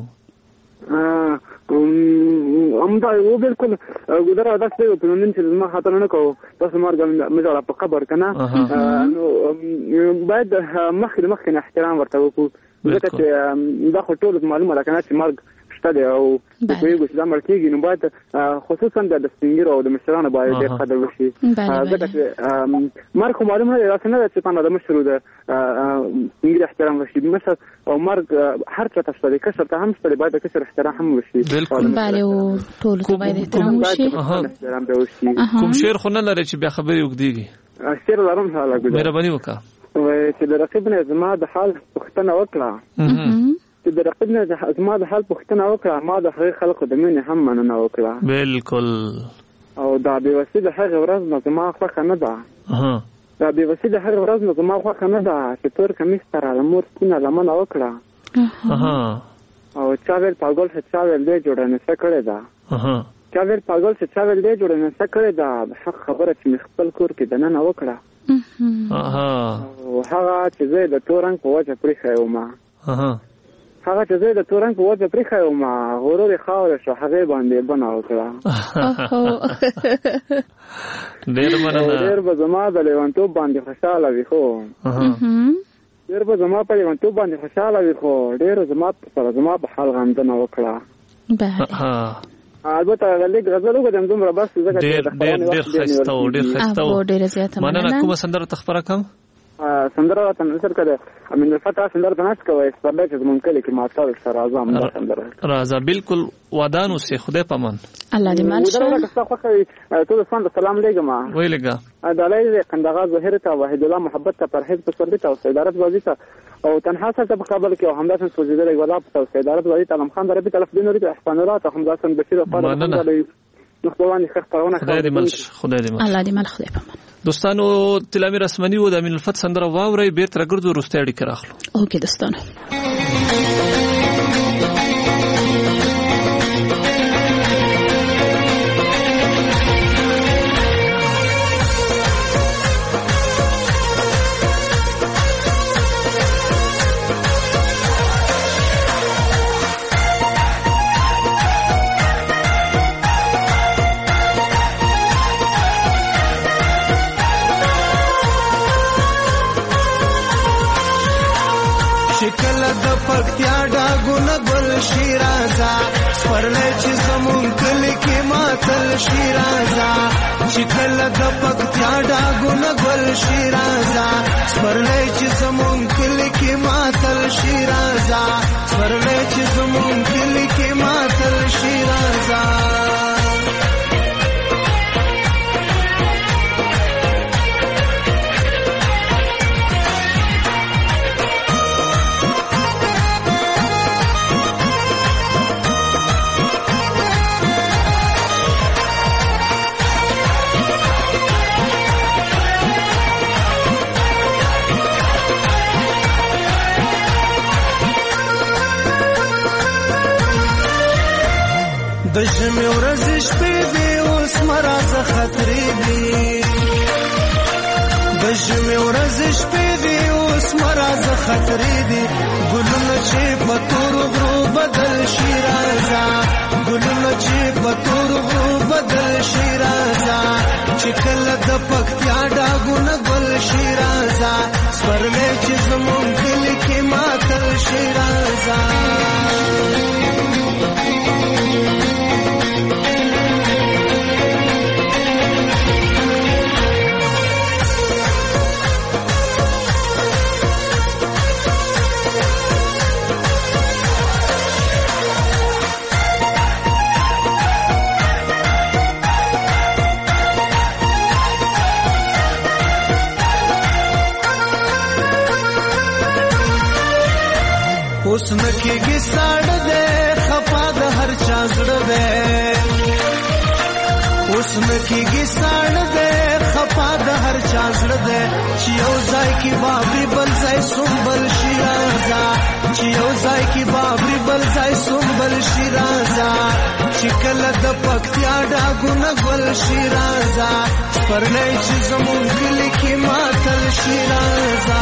امدا یو بالکل ګدر ادا څه په نن چې ما خاطر نه کو تاسو مرګ مزړه په قبر کنه نو باید مخکې احترام ورته وکړو ځکه چې دا خو ټول معلومه ده کنه چې مرګ شته دی او په یوه ځل مرګ کېږي نو باید خصوصا د سپینګر او د مشرانو باید ډېر قدر وشي ځکه چې مرګ خو معلومه ده راځنه چې په د مشرو د سپینګر احترام وشي مشر او مرګ هر څه تاسو د کسر ته هم ستړي باید د کسر احترام هم وشي. بله او ټول باید احترام وشي. کوم شعر خو نه لري چې بیا خبرې وکړي؟ شعر لرم حاله ګل مهرباني وکړه چې د رقیب نه زما د حال پوښتنه وکړه چې د رقیب نه زما د حال پوښتنه وکړه ما د هغه خلکو د مینې هم مننه وکړه. بالکل. او دا بې وسي د هغه ورځ نه زما خوښه نه ده. دا بې وسي د هغه ورځ نه زما خوښه نه ده چې تور کمیس تر مور سپینه لمنه وکړه او چا ویل پاګل چې چا ویل دې جوړه نشه کړې ده چا ویل پاګل چې چا ویل دې جوړه نشه کړې ده حق خبره چې خپل کور کې دننه وکړه او هغه چې زه د تورنګ په وجه پرېښی وم هغه چې زه د تورنګ په وجه پرېښی وم غرور یې خاوره شو هغې باندې بنا وکړه. ډېر به زما د لیونتوب باندې خوشحاله وي خو ډېر به زما په لیونتوب باندې خوشحاله وي خو ډېر زما په حال غمجنه وکړه. البته لیک غزل وګورم دومره بس ځکه چې ډېر ښایسته و ډېر ښایسته و. مننه. کومه سندره ته خبره کوم؟ سندره راته نظر کړه امین الفتح سندره تناس کوي سبب چې زمونږ کلی کې ماته سره اعظم دا سندره راځه بالکل ودانو سي خدای پامن الله دې مال شه. ټول سلام علیکم ویلګه دالای قندغا ظاهر ته وحید الله محبت ته پرهیز پسندی ته صدارت بازی ته او تنها سره په قبل کې او همداسن سوزیدل غلا په صدارت بازی ته علم خان دربي طرف دینوري ته احسانات همداسن بشیر او فاضل نخبوانی خبرونه خدای دې مال الله دې مال خدای پامن. دوستانو تلامیر اسمنی و د امین الفتح سندره واوري بیرته راګرځو وروسته اړیکه راخلو. اوکې دوستانو. پکتیا ډاګونه ګل شیرازا سپرلې چې زمون کلی کې ماتل شیرازا چې کله د پکتیا ډاګونه ګل شیرازا سپرلې چې زمون کلی کې ماتل شیرازا سپرلې چې زمون کلی کې ماتل شیرازا د ژمي ورځې شپې دي اوس مرازه خطرې دي د ژمي ورځې شپې دي اوس مرازه خطرې دي ګلونه چې په تورو غرو بدل شي راځه ګلونه چې بتور بدل شیرازا چې کله د پکتیا ډاګونه ګل شیرازا سپرلې چې زمون دل کې ماتل شیرازا اوس نکیږي ساړه ده خفا د هر چا زړه ده اوس نکیږي ساړه ده خفا د هر چا زړه ده چې یو ځای کې بابري بل ځای سنبل شیرازا چې یو ځای کې بابري بل ځای سنبل شیرازا چې کله د پکتیا ډاګونه ګل شیرازا پرلې چې زمون کلی کې ماتل شیرازا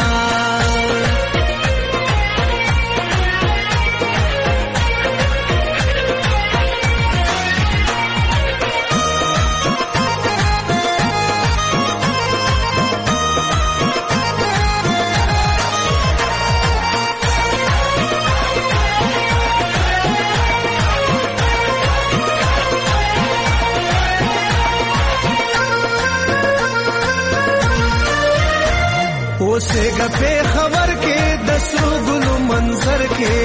اوسېګه په خبر کې د سرو ګلو منظر کې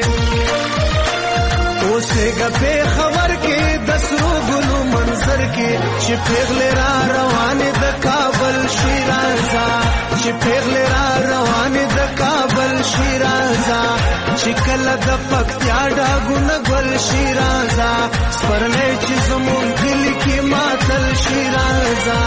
اوسېګه په خبر کې د سرو ګلو منظر کې چې پیغلې را روانې د کابل شیرازا چې پیغلې را روانې د کابل شیرازا چې کله د پکتیا ډاګونه ګل شیرازا سپرلې چې زمون دل کې ماتل شیرازا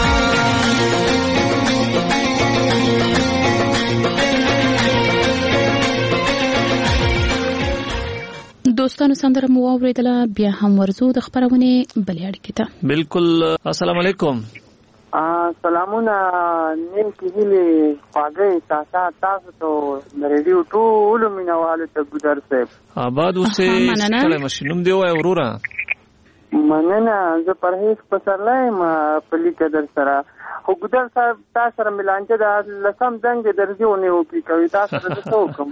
دوستانو سندره مو اوریدله بیا هم ورزو د خبرونه بلې اړیکې ته بالکل السلام علیکم سلامونه نیم کېږي خواږه تاسو ته ریډیو ټول مینوالو ته ګذر صاحب آباد اوسې کله مشینوم دی وای وروره مننه زه پرهیز پسرلای ما پلی قدر سره خو ګذر صاحب تاسو سره ملانجه د لسم زنګ درځونه وکي کوي تاسو ته څه وکم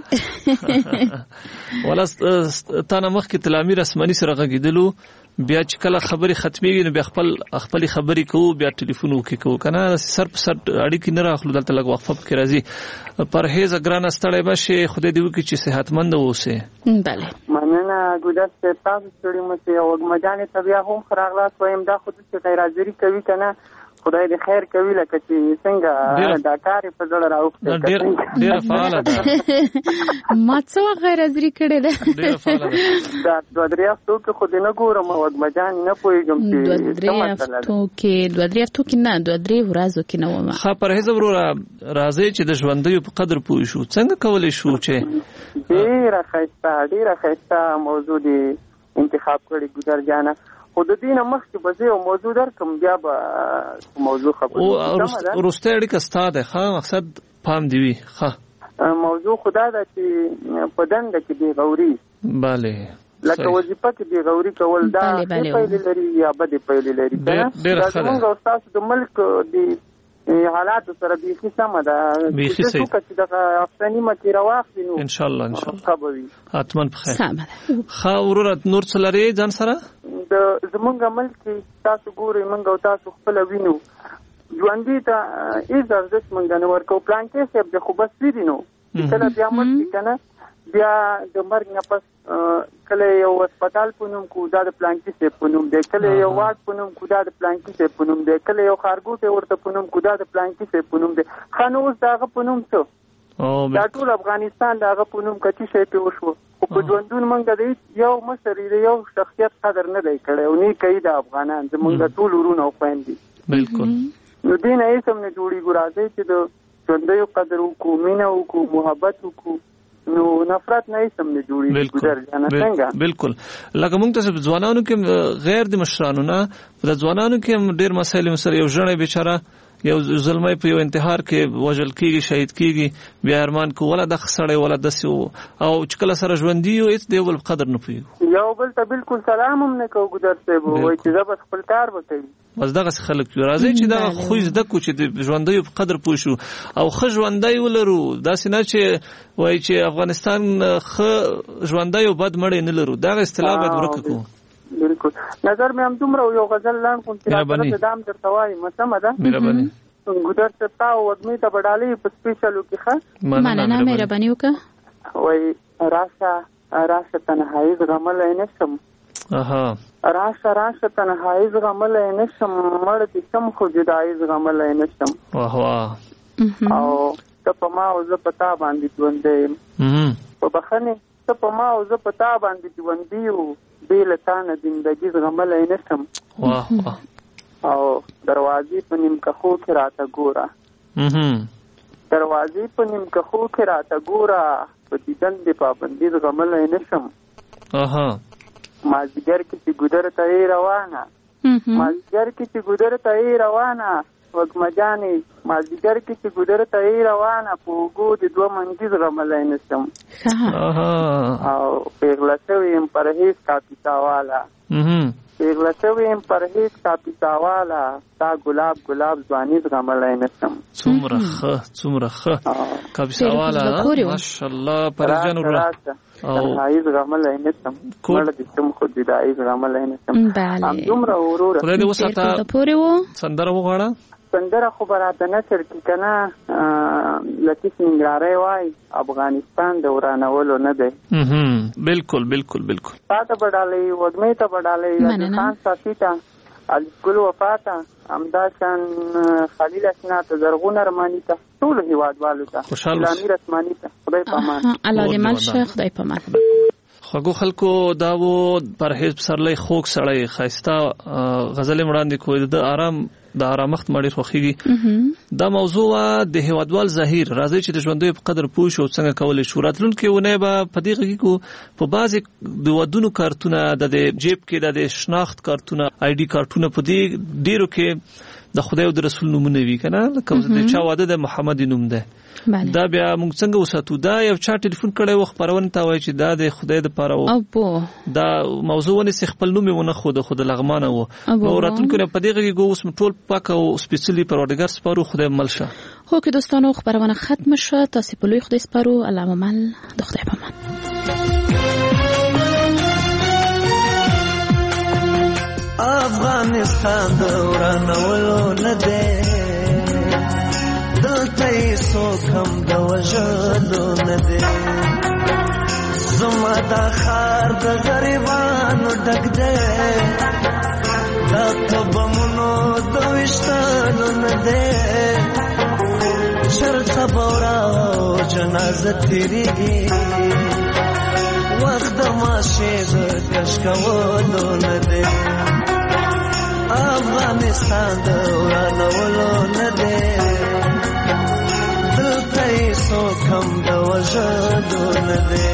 ولا تانه مخ کې تلامي رسمنی سره غږیدلو بیا چې کله خبري ختميږي نو بیا خپل خبري کوو بیا ټلیفون وکي کوو کنه سر په سر اړیکې نه راخلو دلته لګ وقفه کې راځي پرهیز ګران استړی بشي خدای دې وکړي چې صحتمند اوسه bale مننه ګودر ته تاسو ستړي مته او مجانې طبيعه هم خراغلاس وایم دا خود څه غیر حاضری کوي کنه خدای دې خیر کوي لکه چې څنګه دا کار په ځړ راوخته ډېر فعال ده ما څو غیر حاضری کړي ده ډېر فعال ده دا دوه درې هفتو کې خو دې نه ګورم او مجان نه پويګم چې دوه درې هفتو کې نه دوه درې ورځو کې نه ومه خا پرهیز وروره راځي چې د ژوندۍ په قدر پوي شو څنګه کولای شو چې ډېر ښایسته موضوع دی انتخاب کړی ګذر جانا خود دین مخکې به زه موضوع درکم بیا به موضوع خبرې او ورسته اړیکه ستاده ښه مقصد پام دی وی ښه موضوع خدا ده چې په دنده کې دی غوري bale لکه وظیفه کې دی غوري کول دا پیل لري یا بده پیل لري دا څنګه استاد د ملک دی حالات سره به هیڅ سم ده چې څه د افغاني مکه راوخت نو ان شاء الله اتمن بخیر خا ورورت نور څلری ځان سره د زمونږ ملک تاسو ګورئ منګ او تاسو خپل وینو ژوندۍ ته ایز ارزښت منګ نه ورکو پلان کې سب د خو بس دي نو کله بیا مړ کنه بیا د مرګ نه پس کله یو هسپتال پونم کو دا د پلان کې سه پونم د کله یو واټ پونم کو دا د پلان کې سه پونم د کله یو خارګوټه ورته پونم کو دا د پلان کې سه پونم د خانوس داغه پونم څه دا ټول افغانستان داغه پونم کچې شي په وشو خو په ژوندون منګ د یو مشر یو شخصیت قدر نه دی کړی او نه کوي د افغانان زمونږ ټول ورونه خويندې بالکل نو دین یې سم نه جوړي ګرازي چې د ژوندۍ قدر کو مینه کو محبت کو نو نفرت نه سم نه جوړي ګذر جنا څنګه بالکل لکه موږ ته ځوانانو کې غیر د مشرانو نه د ځوانانو کې ډېر مسایل سره یو ژړې بیچاره یو ظلمي په یو انتحار کې وژل کیږي شهید کیږي بیا ارمان کوله د خسړې ولا دسي او چې کله سره ژوندۍ یو هیڅ دی ول قدر نه پوي یو بل ته بالکل سلام هم نه کوو ګدر صاحب وای چې دا بس خپل کار وکړي بس دغه خلک راځي چې دا خو زده کو چې د ژوندۍ په قدر پوه شو او خو ژوندۍ ولرو دا سينه چې وای چې افغانستان خو ژوندۍ او بد مړ نه لرو دا اصطلاح باید ورکو بالکل نظر مې هم دومره یو غزل لاند کوم چې دام درته وایي مسمه ده مهرباني ګدر صاحب تا وګمې ته بډالي په سپیشلو کې ښه مننه مهرباني وکړه وای راشه تنهایی زغملای نشم راشه تنهایی زغملای نشم مړ دې سم خو جدایي زغملای نشم واه واه او ته په ما او زه په تا باندې ژوندی په بخنه ته په ما او زه په تا باندې ژوندی یو بیل تانه زندگی زغملای نشم واه او دروازې په نیم کخو کې راته ګوره دروازې په نیم کخو کې راته ګوره په دیدن دې پابندي زغملای نشم مازدیګر کې چې ګودر ته روانه مازدیګر کې چې ګودر ته روانه وګمجانې مازدیګر کې چې ګودر ته روانه په اوږو د دوه منځي زغملای نشم او پیغله شوې یم پرهیز کاپیسا والا پیغله شوې یم پرهیز کاپیسا والا تا ګلاب ګلاب ځواني زغملای نشم څومره ښه کاپیسا والا ماشاءالله پرجن او هایز غملای نشم کله د کوم خو د هایز غملای نشم ام دومره ورور خدای دې وساته سندره وغواړه سندره خو براته نشر کی کنه لطیف ننګرهاری وای افغانستان د ورانولو نه دی بالکل بالکل بالکل تاسو بډالي وګمې ته بډالي خان صافی ته الګل وفاته امداشان خلیل اسنا ته زرغون ارمانی ته ټول هیوادوالو ته لامیر اسمانی ته خدای پامان الله دې مل شه خدای پامان خو خلکو داو پرهیز سرلې خوک سړی خاستا غزل وړاندې کوی د آرام د آرامښت مړی خوخيږي دا موضوع د هیوادوال ظاهر راځي چې د ژوندۍ په قدر پوه شو څنګه کولای شو راتلونکي ونه به په دې کې کو په بعضي د ودونو کارتونه د جیب کې د شناخت کارتونه آی ډي کارتونه په دې ډیرو کې د خدای او د رسول نومونه وی کنه لکه د چا واده د محمد نوم ده دا بیا موږ څنګه وساتو دا یو چا ټلیفون کړي وخت پرون ته وای چې دا د خدای د پاره دا موضوع ونه خپل نوم ونه خود لغمانه وو نو راتونکو په دې کې اوس ټول پاک او سپیشلی پروردګار سپارو خدای ملشه خو کې دوستانو خبرونه ختم شوه تاسو په لوی خدای سپارو الله مل د خدای پامان افغانستان دورانولو نه ده دلته څوک هم د وژلو نه ده زما دا ښار د غریبانو ډک ده دا بمونو د ویشتلو نه ده چرته بورا جنازه تیریږي وخت د ماشې د کش کولو نه ده افغانستان د ورانولو نه ده دلته څوک هم د وژلو نه ده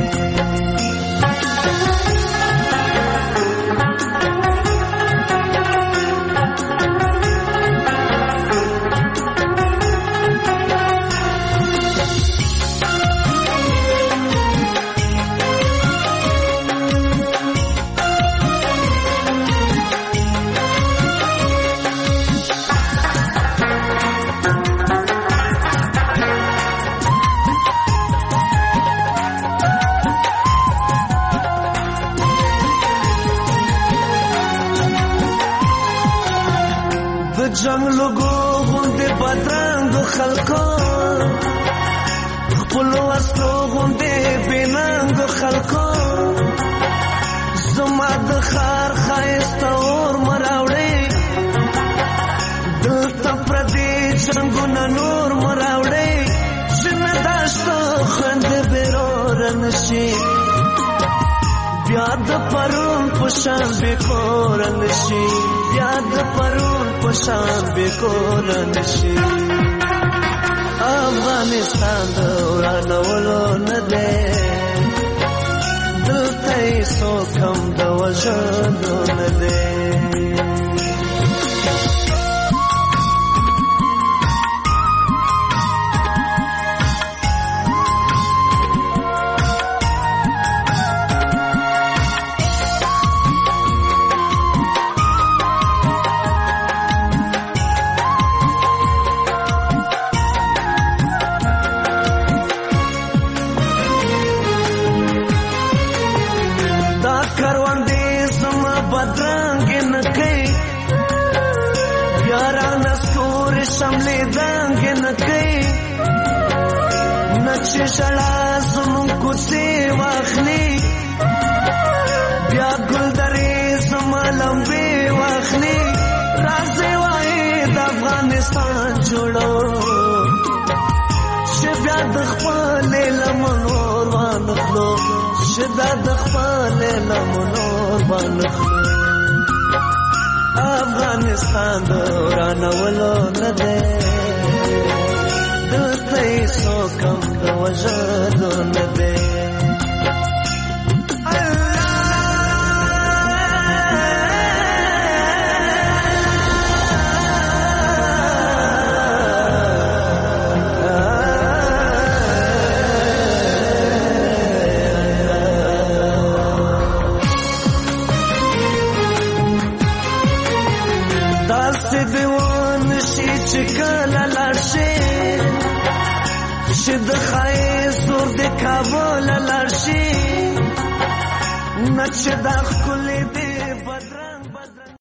جنگ لوگو غوندې بدرنګو خلکو خپلو وسلو غوندې بېننګو خلکو زما د ښار ښایسته اور مه راوړئ دلته پردي جنګونه نور مه راوړئ چې نه دا شته خویندې بېروره نه شي بیا د پرون په شان بېکوره نه شي بیا د پرون په شان بېکوره نه شي افغانستان د ورانولو نه دی دلته څوک هم د وژلو نه دی شملې دنګ نه کوي نقش شړا زمون کوڅې واخلي بیا ګل درې زما لمبې واخلي راځي وای د افغانستان جوړو شبیا د خپل لمنو وانخلو شدا د خپل لمنو وانخلو افغانستان دورانولو نه ده دلته سو کم د وژلو نه ده د خایس ور د کابل لارشي نچ د